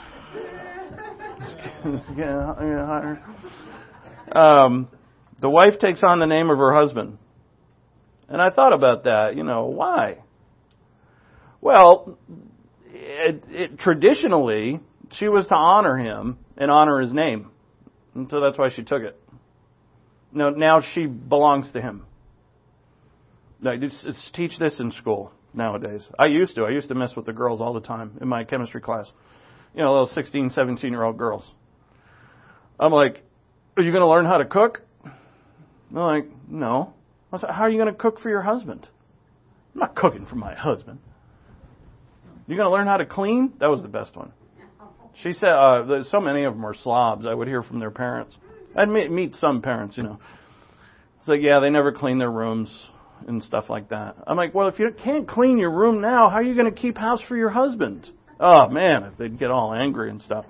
um, the wife takes on the name of her husband. And I thought about that, you know, why? Well, it, it, traditionally, she was to honor him and honor his name. And so that's why she took it. No, now she belongs to him. Like, it's, it's teach this in school nowadays. I used to. I used to mess with the girls all the time in my chemistry class. You know, little sixteen, seventeen-year-old girls. I'm like, are you going to learn how to cook? They're like, no. I said, how are you going to cook for your husband? I'm not cooking for my husband. You going to learn how to clean? That was the best one. She said, uh, so many of them are slobs. I would hear from their parents. I'd meet, meet some parents, you know. It's like, yeah, they never clean their rooms and stuff like that. I'm like, well, if you can't clean your room now, how are you going to keep house for your husband? Oh, man, if they'd get all angry and stuff.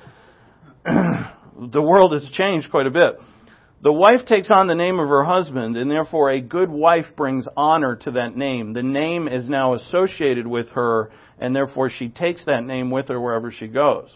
The world has changed quite a bit. The wife takes on the name of her husband, and therefore a good wife brings honor to that name. The name is now associated with her, and therefore she takes that name with her wherever she goes.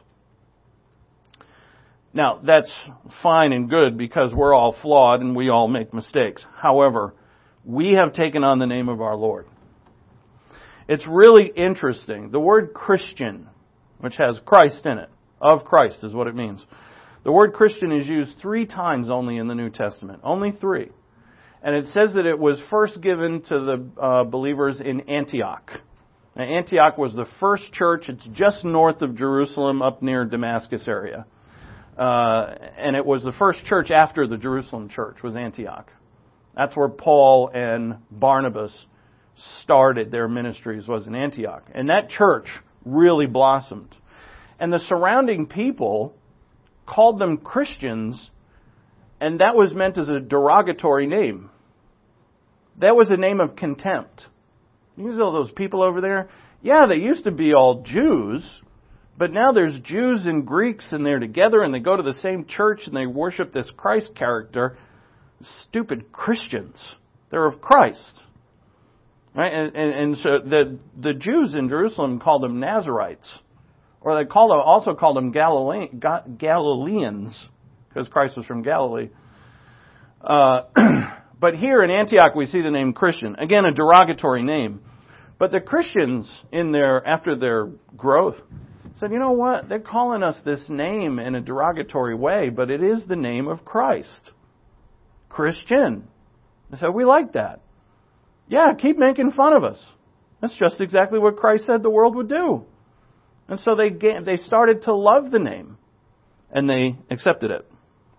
Now, that's fine and good because we're all flawed and we all make mistakes. However, we have taken on the name of our Lord. It's really interesting. The word Christian, which has Christ in it, of Christ is what it means. The word Christian is used three times only in the New Testament. Only three. And it says that it was first given to the uh, believers in Antioch. Now, Antioch was the first church. It's just north of Jerusalem, up near Damascus area. Uh, and it was the first church after the Jerusalem church, was Antioch. That's where Paul and Barnabas started their ministries, was in Antioch. And that church really blossomed. And the surrounding people called them Christians, and that was meant as a derogatory name. That was a name of contempt. You see all those people over there? Yeah, they used to be all Jews, but now there's Jews and Greeks, and they're together, and they go to the same church, and they worship this Christ character. Stupid Christians. They're of Christ. Right? And, and, and so the, the Jews in Jerusalem called them Nazarites. Or they called them, also called them Galilean, Galileans, because Christ was from Galilee. Uh, but here in Antioch we see the name Christian. Again, a derogatory name. But the Christians, in their after their growth, said, you know what? They're calling us this name in a derogatory way, but it is the name of Christ. Christian. They said, we like that. Yeah, keep making fun of us. That's just exactly what Christ said the world would do. And so they they started to love the name, and they accepted it.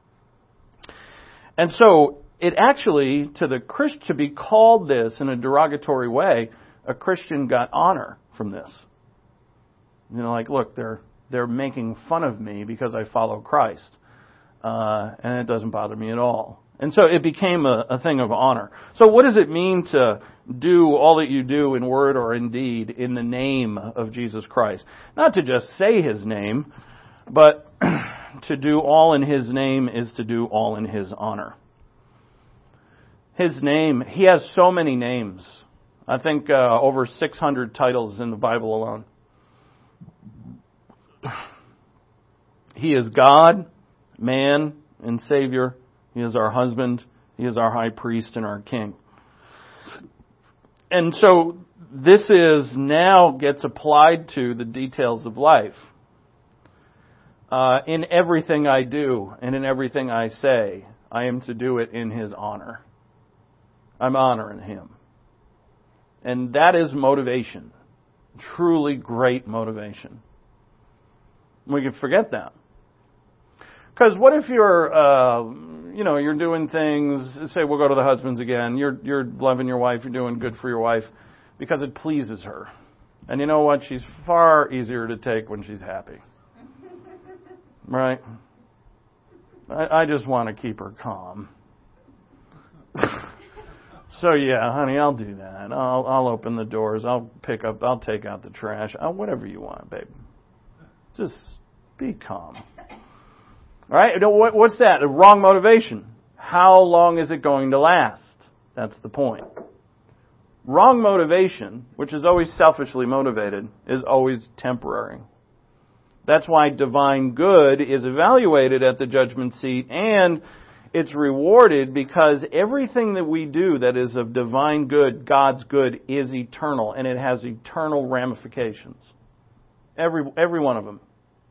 And so it actually, to the Christ, to be called this in a derogatory way, a Christian got honor from this. You know, like, look, they're they're making fun of me because I follow Christ, uh, and it doesn't bother me at all. And so it became a, a thing of honor. So what does it mean to do all that you do in word or in deed in the name of Jesus Christ? Not to just say His name, but to do all in His name is to do all in His honor. His name, He has so many names. I think uh, over six hundred titles in the Bible alone. He is God, man, and Savior. He is our husband. He is our high priest and our king. And so this is now gets applied to the details of life. Uh, in everything I do and in everything I say, I am to do it in His honor. I'm honoring Him. And that is motivation. Truly great motivation. We can forget that. Because what if you're, uh, you know, you're doing things, say we'll go to the husbands again, you're you're loving your wife, you're doing good for your wife because it pleases her. And you know what? She's far easier to take when she's happy. Right? I, I just want to keep her calm. So yeah, honey, I'll do that. I'll I'll open the doors. I'll pick up. I'll take out the trash. I'll, whatever you want, babe. Just be calm. All right? What, what's that? A wrong motivation. How long is it going to last? That's the point. Wrong motivation, which is always selfishly motivated, is always temporary. That's why divine good is evaluated at the judgment seat, and it's rewarded because everything that we do that is of divine good, God's good, is eternal, and it has eternal ramifications. Every every one of them.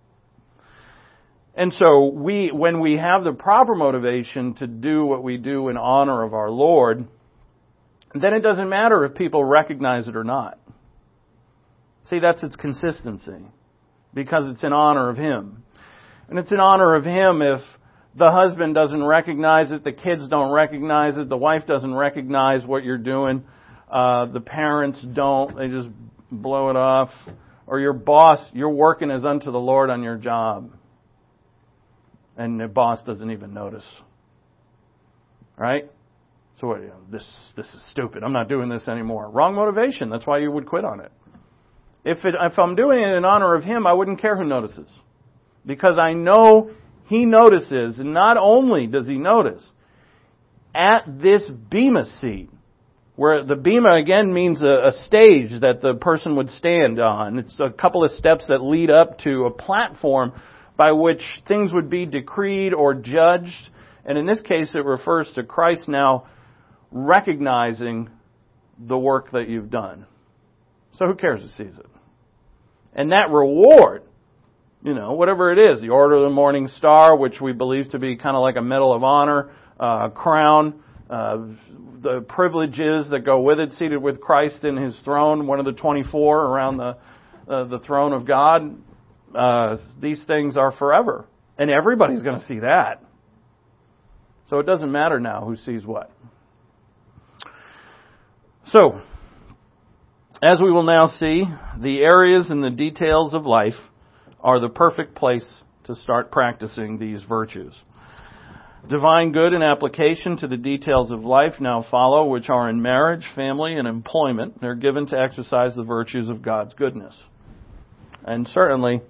And so we, when we have the proper motivation to do what we do in honor of our Lord, then it doesn't matter if people recognize it or not. See, that's its consistency. Because it's in honor of Him. And it's in honor of Him if the husband doesn't recognize it, the kids don't recognize it, the wife doesn't recognize what you're doing, uh, the parents don't, they just blow it off. Or your boss, you're working as unto the Lord on your job. And the boss doesn't even notice. Right? So what, you know, this this is stupid. I'm not doing this anymore. Wrong motivation. That's why you would quit on it. If it, if I'm doing it in honor of Him, I wouldn't care who notices. Because I know He notices, and not only does He notice, at this bema seat, where the bema again means a, a stage that the person would stand on. It's a couple of steps that lead up to a platform by which things would be decreed or judged. And in this case, it refers to Christ now recognizing the work that you've done. So who cares who sees it? And that reward, you know, whatever it is, the Order of the Morning Star, which we believe to be kind of like a Medal of Honor, uh, crown, uh, the privileges that go with it, seated with Christ in His throne, one of the twenty-four around the uh, the throne of God. Uh, these things are forever. And everybody's going to see that. So it doesn't matter now who sees what. So, as we will now see, the areas and the details of life are the perfect place to start practicing these virtues. Divine good and application to the details of life now follow, which are in marriage, family, and employment. They're given to exercise the virtues of God's goodness. And certainly,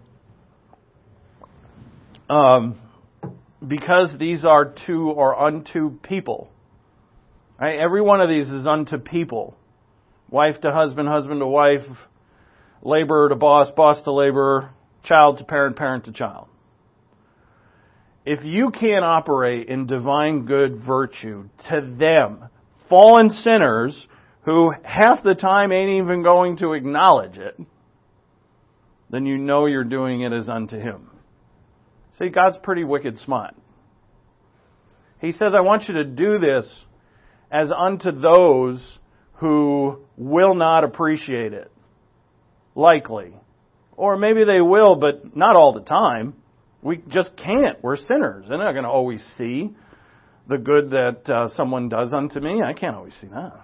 um, because these are to or unto people, right? Every one of these is unto people. Wife to husband, husband to wife, laborer to boss, boss to laborer, child to parent, parent to child. If you can't operate in divine good virtue to them, fallen sinners who half the time ain't even going to acknowledge it, then you know you're doing it as unto Him. See, God's pretty wicked smart. He says, I want you to do this as unto those who will not appreciate it. Likely. Or maybe they will, but not all the time. We just can't. We're sinners. They're not going to always see the good that uh, someone does unto me. I can't always see that.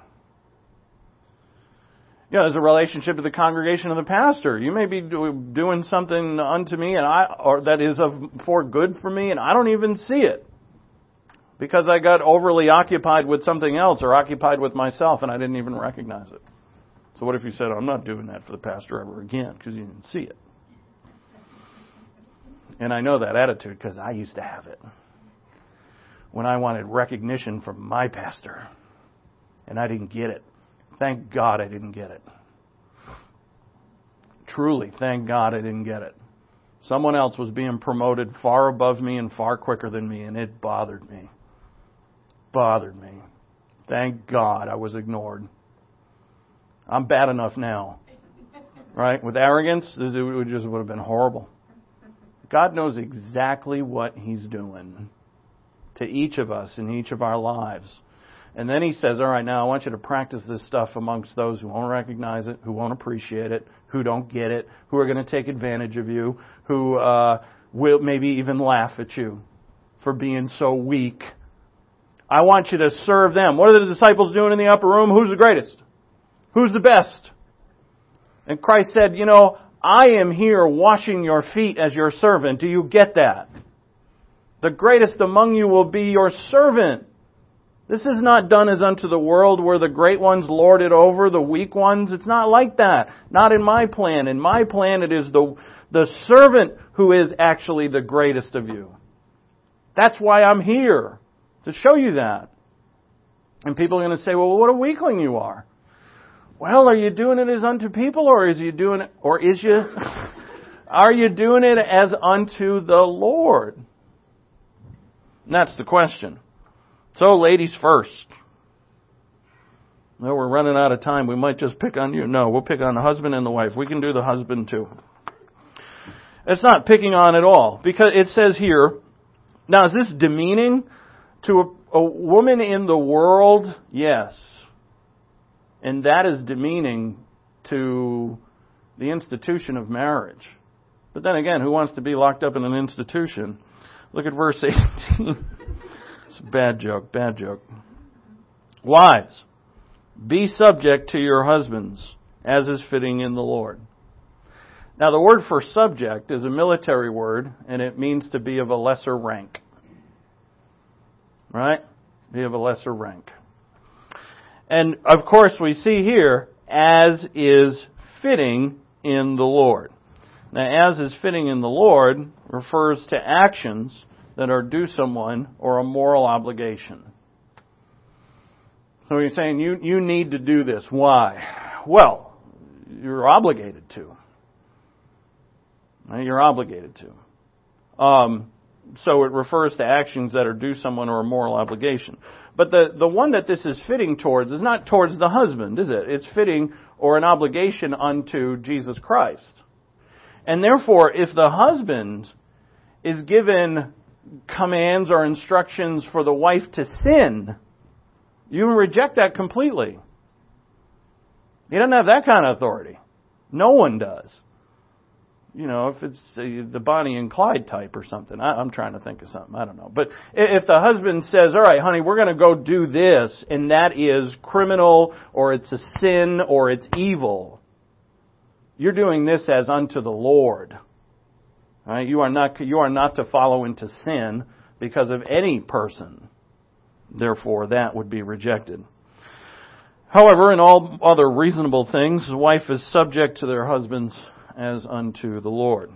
You know, there's a relationship to the congregation of the pastor. You may be do, doing something unto me, and I, or that is of for good for me, and I don't even see it. Because I got overly occupied with something else or occupied with myself and I didn't even recognize it. So what if you said, I'm not doing that for the pastor ever again because you didn't see it? And I know that attitude because I used to have it. When I wanted recognition from my pastor and I didn't get it. Thank God I didn't get it. Truly, thank God I didn't get it. Someone else was being promoted far above me and far quicker than me, and it bothered me. Bothered me. Thank God I was ignored. I'm bad enough now. Right? With arrogance, it would just would have been horrible. God knows exactly what He's doing to each of us in each of our lives. And then He says, all right, now I want you to practice this stuff amongst those who won't recognize it, who won't appreciate it, who don't get it, who are going to take advantage of you, who uh, will maybe even laugh at you for being so weak. I want you to serve them. What are the disciples doing in the upper room? Who's the greatest? Who's the best? And Christ said, you know, I am here washing your feet as your servant. Do you get that? The greatest among you will be your servant. This is not done as unto the world where the great ones lord it over the weak ones. It's not like that. Not in my plan. In my plan it is the, the servant who is actually the greatest of you. That's why I'm here. To show you that. And people are going to say, well, what a weakling you are. Well, are you doing it as unto people, or is you doing it, or is you, are you doing it as unto the Lord? And that's the question. So, ladies first. No, we're running out of time. We might just pick on you. No, we'll pick on the husband and the wife. We can do the husband too. It's not picking on at all, because it says here, now is this demeaning to a, a woman in the world? Yes. And that is demeaning to the institution of marriage. But then again, who wants to be locked up in an institution? Look at verse eighteen. It's a bad joke, bad joke. Wives, be subject to your husbands, as is fitting in the Lord. Now the word for subject is a military word, and it means to be of a lesser rank. Right? Be of a lesser rank. And of course we see here, as is fitting in the Lord. Now, as is fitting in the Lord refers to actions that are due someone or a moral obligation. So you're saying you, you need to do this. Why? Well, you're obligated to. You're obligated to. Um, so it refers to actions that are due someone or a moral obligation. But the, the one that this is fitting towards is not towards the husband, is it? It's fitting or an obligation unto Jesus Christ. And therefore, if the husband is given commands or instructions for the wife to sin, you reject that completely. He doesn't have that kind of authority. No one does. You know, if it's uh, the Bonnie and Clyde type or something. I, I'm trying to think of something. I don't know. But if the husband says, all right, honey, we're going to go do this, and that is criminal, or it's a sin, or it's evil, you're doing this as unto the Lord. All right? You are not, you are not to follow into sin because of any person. Therefore, that would be rejected. However, in all other reasonable things, the wife is subject to their husbands as unto the Lord.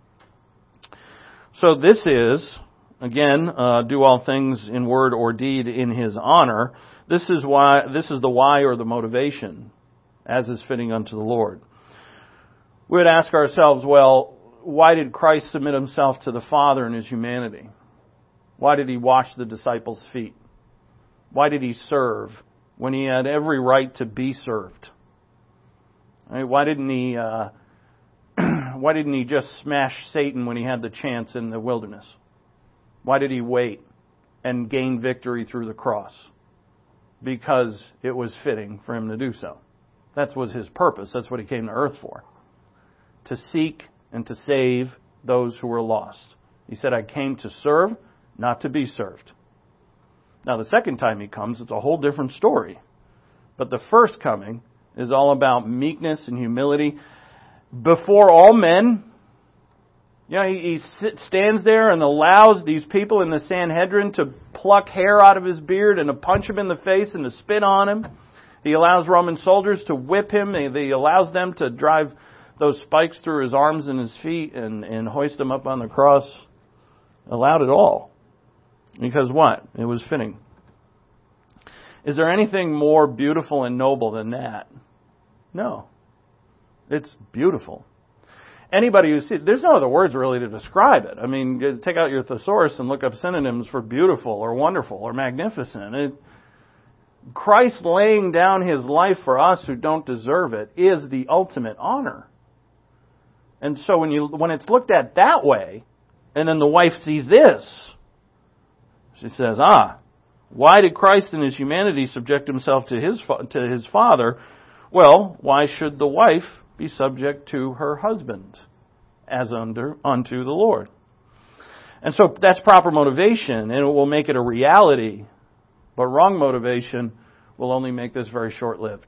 So this is, again, uh, do all things in word or deed in His honor. This is why. This is the why or the motivation, as is fitting unto the Lord. We would ask ourselves, well, why did Christ submit Himself to the Father in His humanity? Why did He wash the disciples' feet? Why did He serve when He had every right to be served? Right? Why didn't He... Uh, Why didn't He just smash Satan when He had the chance in the wilderness? Why did He wait and gain victory through the cross? Because it was fitting for Him to do so. That was His purpose. That's what He came to earth for. To seek and to save those who were lost. He said, I came to serve, not to be served. Now the second time He comes, it's a whole different story. But the first coming is all about meekness and humility before all men. You know, he, he sit, stands there and allows these people in the Sanhedrin to pluck hair out of His beard and to punch Him in the face and to spit on Him. He allows Roman soldiers to whip Him. He, he allows them to drive those spikes through His arms and His feet and, and hoist Him up on the cross. Allowed it all. Because what? It was fitting. Is there anything more beautiful and noble than that? No. It's beautiful. Anybody who sees, there's no other words really to describe it. I mean, take out your thesaurus and look up synonyms for beautiful or wonderful or magnificent. It, Christ laying down His life for us who don't deserve it is the ultimate honor. And so when you when it's looked at that way, and then the wife sees this, she says, ah, why did Christ in His humanity subject Himself to His to His Father? Well, why should the wife be subject to her husband as under unto the Lord? And so that's proper motivation, and it will make it a reality. But wrong motivation will only make this very short-lived.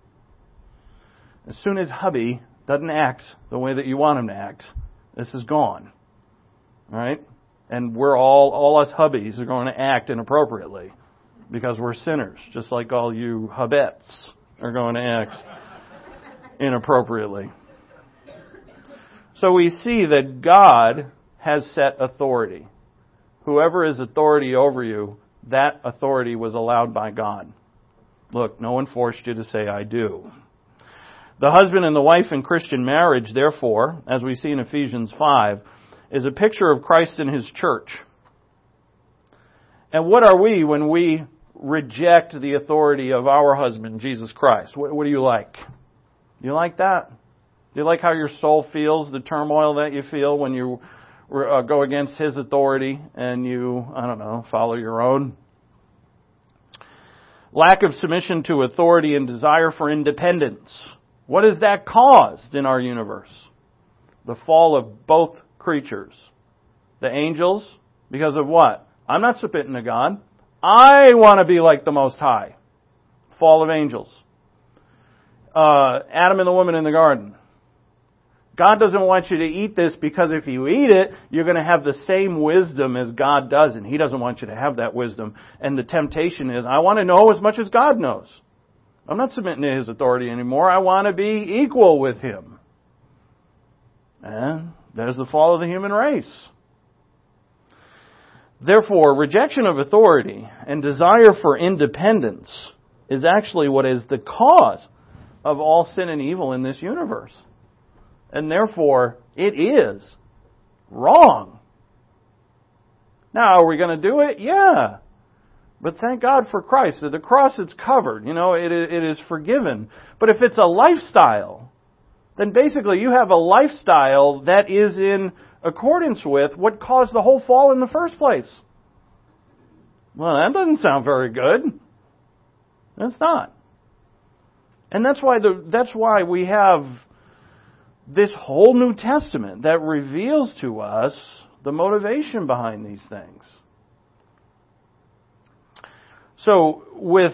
As soon as hubby doesn't act the way that you want him to act, this is gone. All right? And we're all, all us hubbies are going to act inappropriately because we're sinners, just like all you hubettes are going to act inappropriately. So we see that God has set authority. Whoever is authority over you, that authority was allowed by God. Look, no one forced you to say, I do. The husband and the wife in Christian marriage, therefore, as we see in Ephesians five, is a picture of Christ and His church. And what are we when we reject the authority of our husband, Jesus Christ? What, what do you like? Do you like that? Do you like how your soul feels, the turmoil that you feel when you uh, go against His authority and you, I don't know, follow your own? Lack of submission to authority and desire for independence. What has that caused in our universe? The fall of both creatures. The angels, because of what? I'm not submitting to God. I want to be like the Most High. Fall of angels. Uh, Adam and the woman in the garden. God doesn't want you to eat this because if you eat it, you're going to have the same wisdom as God does, and He doesn't want you to have that wisdom. And the temptation is, I want to know as much as God knows. I'm not submitting to His authority anymore. I want to be equal with Him. And there's the fall of the human race. Therefore, rejection of authority and desire for independence is actually what is the cause of all sin and evil in this universe. And therefore, it is wrong. Now, are we going to do it? Yeah. But thank God for Christ. At the cross, it's covered. You know, it, it is forgiven. But if it's a lifestyle, then basically you have a lifestyle that is in accordance with what caused the whole fall in the first place. Well, that doesn't sound very good. It's not. And that's why the that's why we have this whole New Testament that reveals to us the motivation behind these things. So, with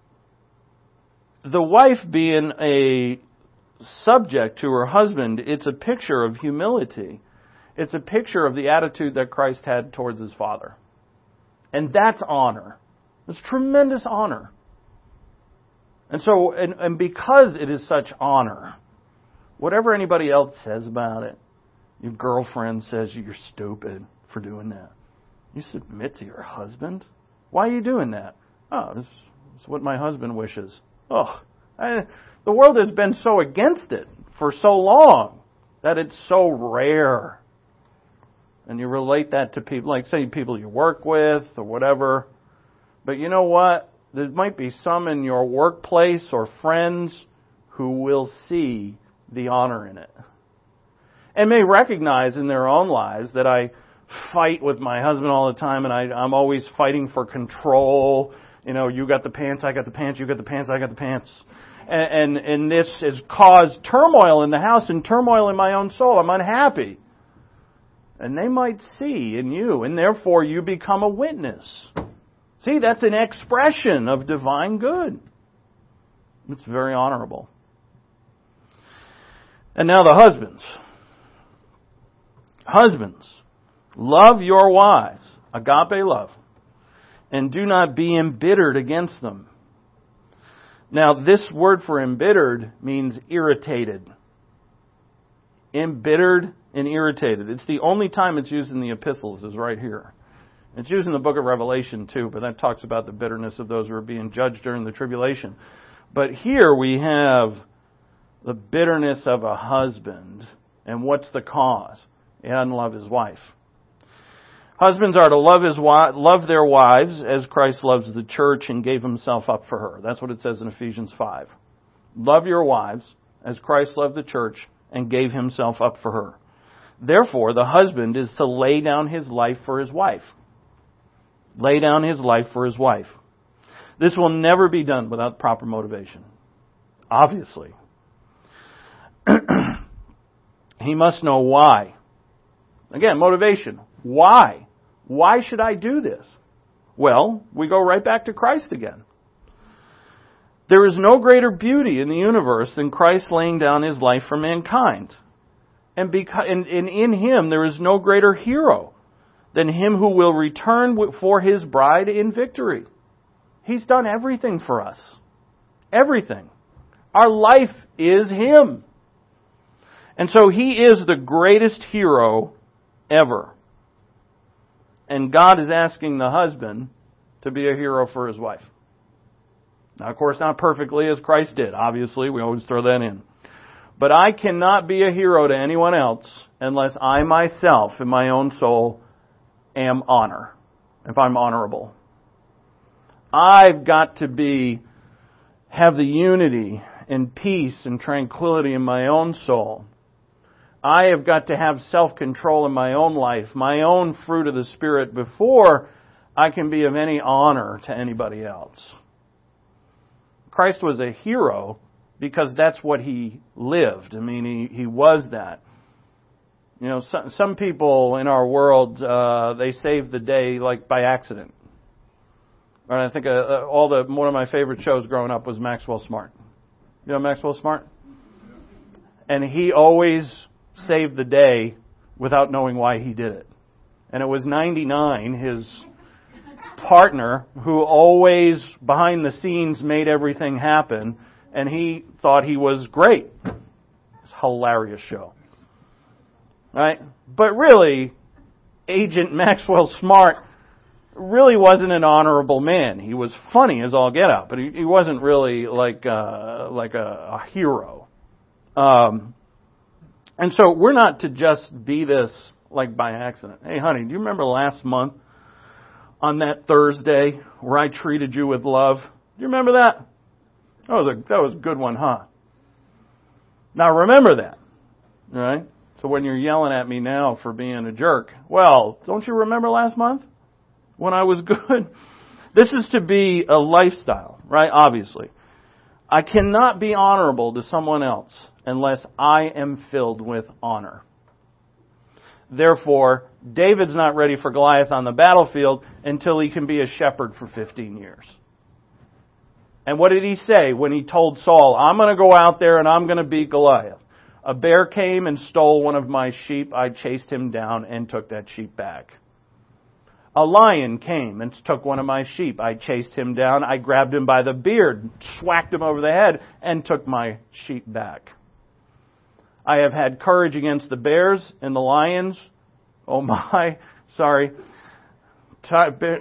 the wife being a subject to her husband, it's a picture of humility. It's a picture of the attitude that Christ had towards His Father. And that's honor. It's tremendous honor. And so, and, and because it is such honor, whatever anybody else says about it, your girlfriend says you're stupid for doing that. You submit to your husband? Why are you doing that? Oh, this is what my husband wishes. Oh, I, the world has been so against it for so long that it's so rare. And you relate that to people, like say people you work with or whatever. But you know what? There might be some in your workplace or friends who will see the honor in it. And may recognize in their own lives that I fight with my husband all the time and I, I'm always fighting for control. You know, you got the pants, I got the pants, you got the pants, I got the pants. And, and, and this has caused turmoil in the house and turmoil in my own soul. I'm unhappy. And they might see in you, and therefore you become a witness. See, that's an expression of divine good. It's very honorable. And now the husbands. Husbands, love your wives, agape love, and do not be embittered against them. Now, this word for embittered means irritated. Embittered and irritated. It's the only time it's used in the epistles is right here. It's used in the book of Revelation too, but that talks about the bitterness of those who are being judged during the tribulation. But here we have the bitterness of a husband. And what's the cause? He doesn't love his wife. Husbands are to love his wi- love their wives as Christ loves the church and gave himself up for her. That's what it says in Ephesians five. Love your wives as Christ loved the church and gave himself up for her. Therefore, the husband is to lay down his life for his wife. Lay down his life for his wife. This will never be done without proper motivation. Obviously. He must know why. Again, motivation. Why? Why should I do this? Well, we go right back to Christ again. There is no greater beauty in the universe than Christ laying down his life for mankind. And, because, and, and in him there is no greater hero than him who will return for his bride in victory. He's done everything for us. Everything. Our life is him. And so he is the greatest hero ever. And God is asking the husband to be a hero for his wife. Now, of course, not perfectly as Christ did. Obviously, we always throw that in. But I cannot be a hero to anyone else unless I myself, in my own soul, am honor. If I'm honorable. I've got to be, have the unity and peace and tranquility in my own soul. I have got to have self-control in my own life, my own fruit of the Spirit, before I can be of any honor to anybody else. Christ was a hero because that's what he lived. I mean, he, he was that. You know, some, some people in our world, uh, they save the day like by accident. And I think uh, all the one of my favorite shows growing up was Maxwell Smart. You know Maxwell Smart? And he always saved the day without knowing why he did it. And it was ninety-nine, his partner, who always behind the scenes made everything happen, and he thought he was great. It's a hilarious show. Right? But really, Agent Maxwell Smart really wasn't an honorable man. He was funny as all get out, but he, he wasn't really like uh, like a, a hero. Um, and so we're not to just be this like by accident. Hey, honey, do you remember last month on that Thursday where I treated you with love? Do you remember that? That was a that was a good one, huh? Now remember that, all right? So when you're yelling at me now for being a jerk, well, don't you remember last month when I was good? This is to be a lifestyle, right? Obviously. I cannot be honorable to someone else unless I am filled with honor. Therefore, David's not ready for Goliath on the battlefield until he can be a shepherd for fifteen years. And what did he say when he told Saul, I'm going to go out there and I'm going to beat Goliath? A bear came and stole one of my sheep. I chased him down and took that sheep back. A lion came and took one of my sheep. I chased him down. I grabbed him by the beard, swacked him over the head, and took my sheep back. I have had courage against the bears and the lions. Oh my, sorry. Ti- bear-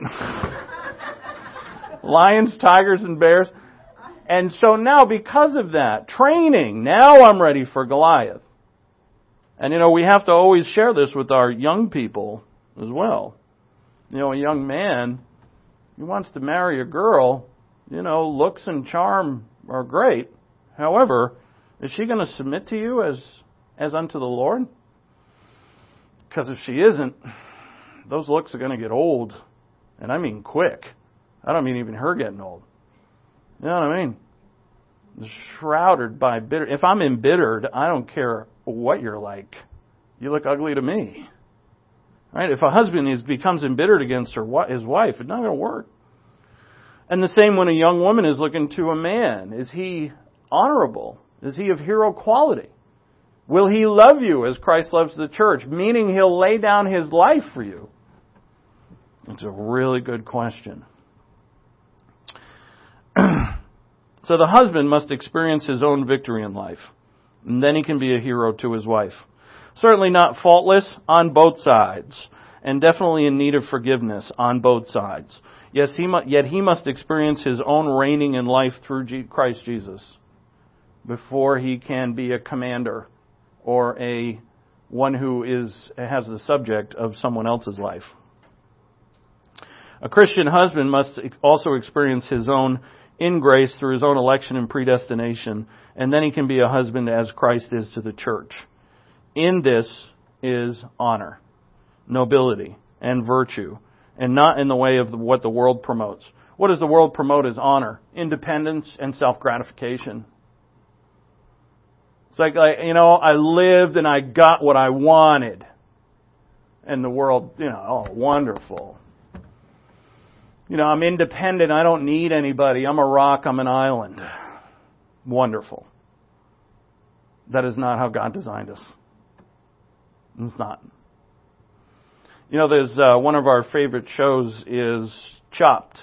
Lions, tigers, and bears. And so now because of that, training, now I'm ready for Goliath. And you know, we have to always share this with our young people as well. You know, a young man, he wants to marry a girl, you know, looks and charm are great. However, is she going to submit to you as as unto the Lord? Because if she isn't, those looks are going to get old. And I mean quick. I don't mean even her getting old. You know what I mean? Shrouded by bitter. If I'm embittered, I don't care what you're like. You look ugly to me. Right? If a husband is, becomes embittered against her, his wife, it's not going to work. And the same when a young woman is looking to a man. Is he honorable? Is he of hero quality? Will he love you as Christ loves the church? Meaning he'll lay down his life for you. It's a really good question. So the husband must experience his own victory in life. And then he can be a hero to his wife. Certainly not faultless on both sides. And definitely in need of forgiveness on both sides. Yes, he mu- yet he must experience his own reigning in life through G- Christ Jesus. Before he can be a commander. Or a one who is has the subject of someone else's life. A Christian husband must also experience his own in grace through his own election and predestination, and then he can be a husband as Christ is to the church. In this is honor, nobility, and virtue, and not in the way of what the world promotes. What does the world promote as honor? Independence and self-gratification. It's like, like, you know, I lived and I got what I wanted. And the world, you know, oh, wonderful. You know, I'm independent. I don't need anybody. I'm a rock. I'm an island. Wonderful. That is not how God designed us. It's not. You know, there's uh, one of our favorite shows is Chopped.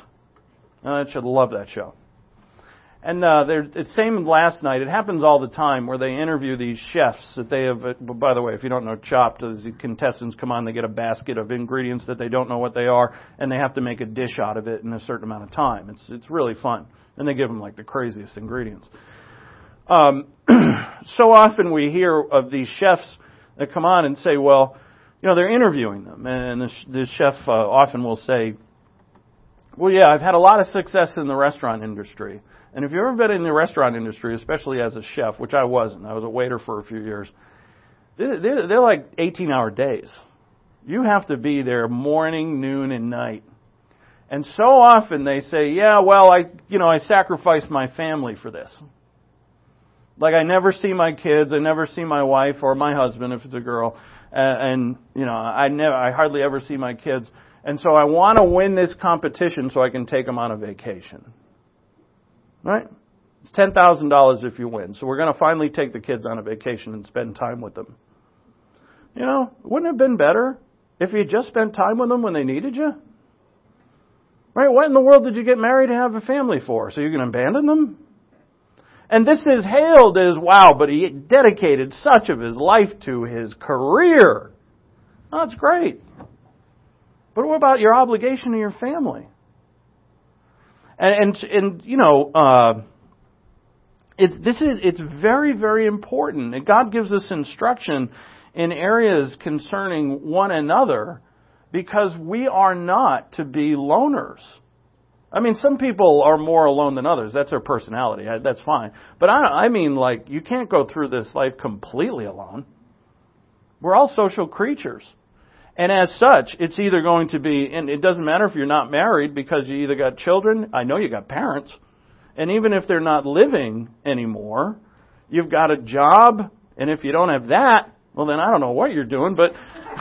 I should love that show. And uh, it's same last night. It happens all the time where they interview these chefs that they have. Uh, by the way, if you don't know Chopped, the contestants come on, they get a basket of ingredients that they don't know what they are, and they have to make a dish out of it in a certain amount of time. It's it's really fun, and they give them like the craziest ingredients. Um, so often we hear of these chefs that come on and say, well, you know, they're interviewing them, and the, the chef uh, often will say, well, yeah, I've had a lot of success in the restaurant industry. And if you've ever been in the restaurant industry, especially as a chef, which I wasn't, I was a waiter for a few years, they're, they're like eighteen-hour days. You have to be there morning, noon, and night. And so often they say, yeah, well, I, you know, I sacrificed my family for this. Like I never see my kids, I never see my wife or my husband if it's a girl, and, and you know, I never, I hardly ever see my kids. And so I want to win this competition so I can take them on a vacation. Right? It's ten thousand dollars if you win. So we're going to finally take the kids on a vacation and spend time with them. You know, wouldn't it have been better if you just spent time with them when they needed you? Right? What in the world did you get married and have a family for? So you're going to abandon them? And this is hailed as, wow, but he dedicated such of his life to his career. Oh, that's great. But what about your obligation to your family? And, and, and you know, uh, it's, this is, it's very, very important. And God gives us instruction in areas concerning one another because we are not to be loners. I mean, some people are more alone than others. That's their personality. That's fine. But I, I mean, like, you can't go through this life completely alone. We're all social creatures. And as such, it's either going to be, and it doesn't matter if you're not married because you either got children, I know you got parents, and even if they're not living anymore, you've got a job, and if you don't have that, well then I don't know what you're doing, but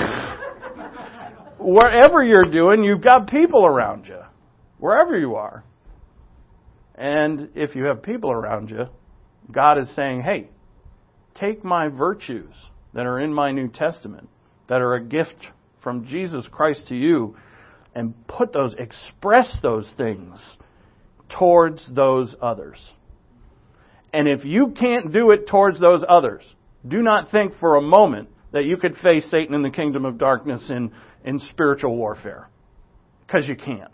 wherever you're doing, you've got people around you, wherever you are. And if you have people around you, God is saying, hey, take my virtues that are in my New Testament, that are a gift from Jesus Christ to you, and put those, express those things towards those others. And if you can't do it towards those others, do not think for a moment that you could face Satan in the kingdom of darkness in, in spiritual warfare. Because you can't.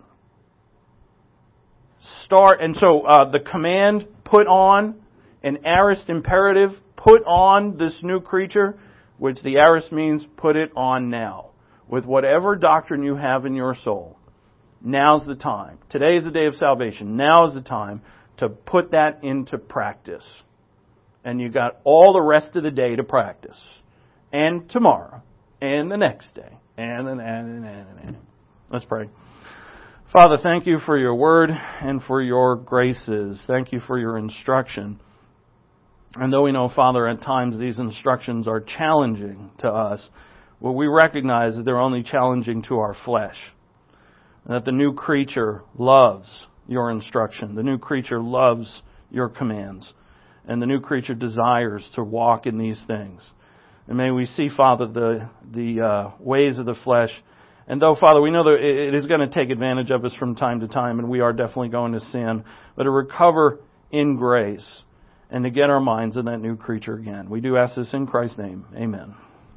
Start, and so uh, the command, put on, an aorist imperative, put on this new creature, which the aorist means put it on now. With whatever doctrine you have in your soul, now's the time. Today is the day of salvation. Now is the time to put that into practice. And you got all the rest of the day to practice. And tomorrow. And the next day. And, and, and, and, and, and. Let's pray. Father, thank you for your word and for your graces. Thank you for your instruction. And though we know, Father, at times these instructions are challenging to us, well, we recognize that they're only challenging to our flesh. And that the new creature loves your instruction. The new creature loves your commands. And the new creature desires to walk in these things. And may we see, Father, the the uh, ways of the flesh. And though, Father, we know that it is going to take advantage of us from time to time, and we are definitely going to sin, but to recover in grace and to get our minds in that new creature again. We do ask this in Christ's name. Amen.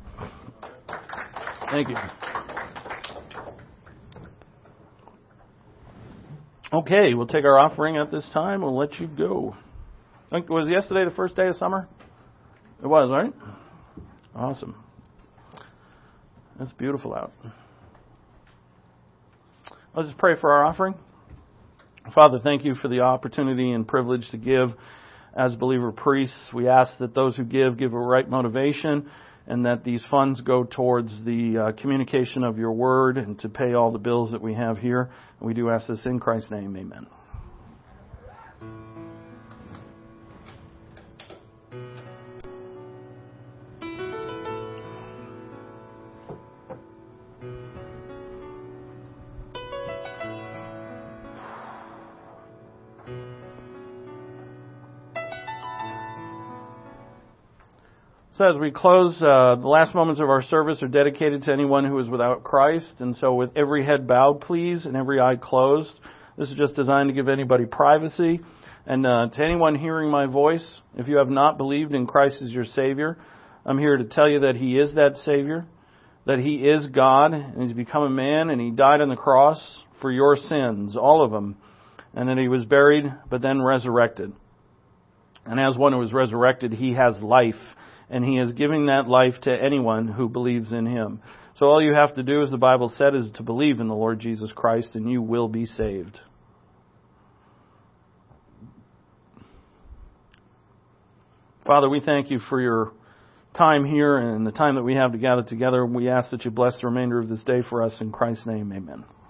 Thank you. Okay, we'll take our offering at this time. We'll let you go. Was yesterday the first day of summer? It was, right? Awesome. That's beautiful out. Let's just pray for our offering. Father, thank you for the opportunity and privilege to give as believer priests. We ask that those who give, give a right motivation, and that these funds go towards the uh, communication of your word and to pay all the bills that we have here. And we do ask this in Christ's name. Amen. So as we close, uh, the last moments of our service are dedicated to anyone who is without Christ. And so with every head bowed, please, and every eye closed, this is just designed to give anybody privacy. And uh, to anyone hearing my voice, if you have not believed in Christ as your Savior, I'm here to tell you that He is that Savior, that He is God, and He's become a man, and He died on the cross for your sins, all of them, and that He was buried, but then resurrected. And as one who was resurrected, He has life. And He is giving that life to anyone who believes in Him. So all you have to do, as the Bible said, is to believe in the Lord Jesus Christ, and you will be saved. Father, we thank you for your time here and the time that we have to gather together. We ask that you bless the remainder of this day for us. In Christ's name, amen.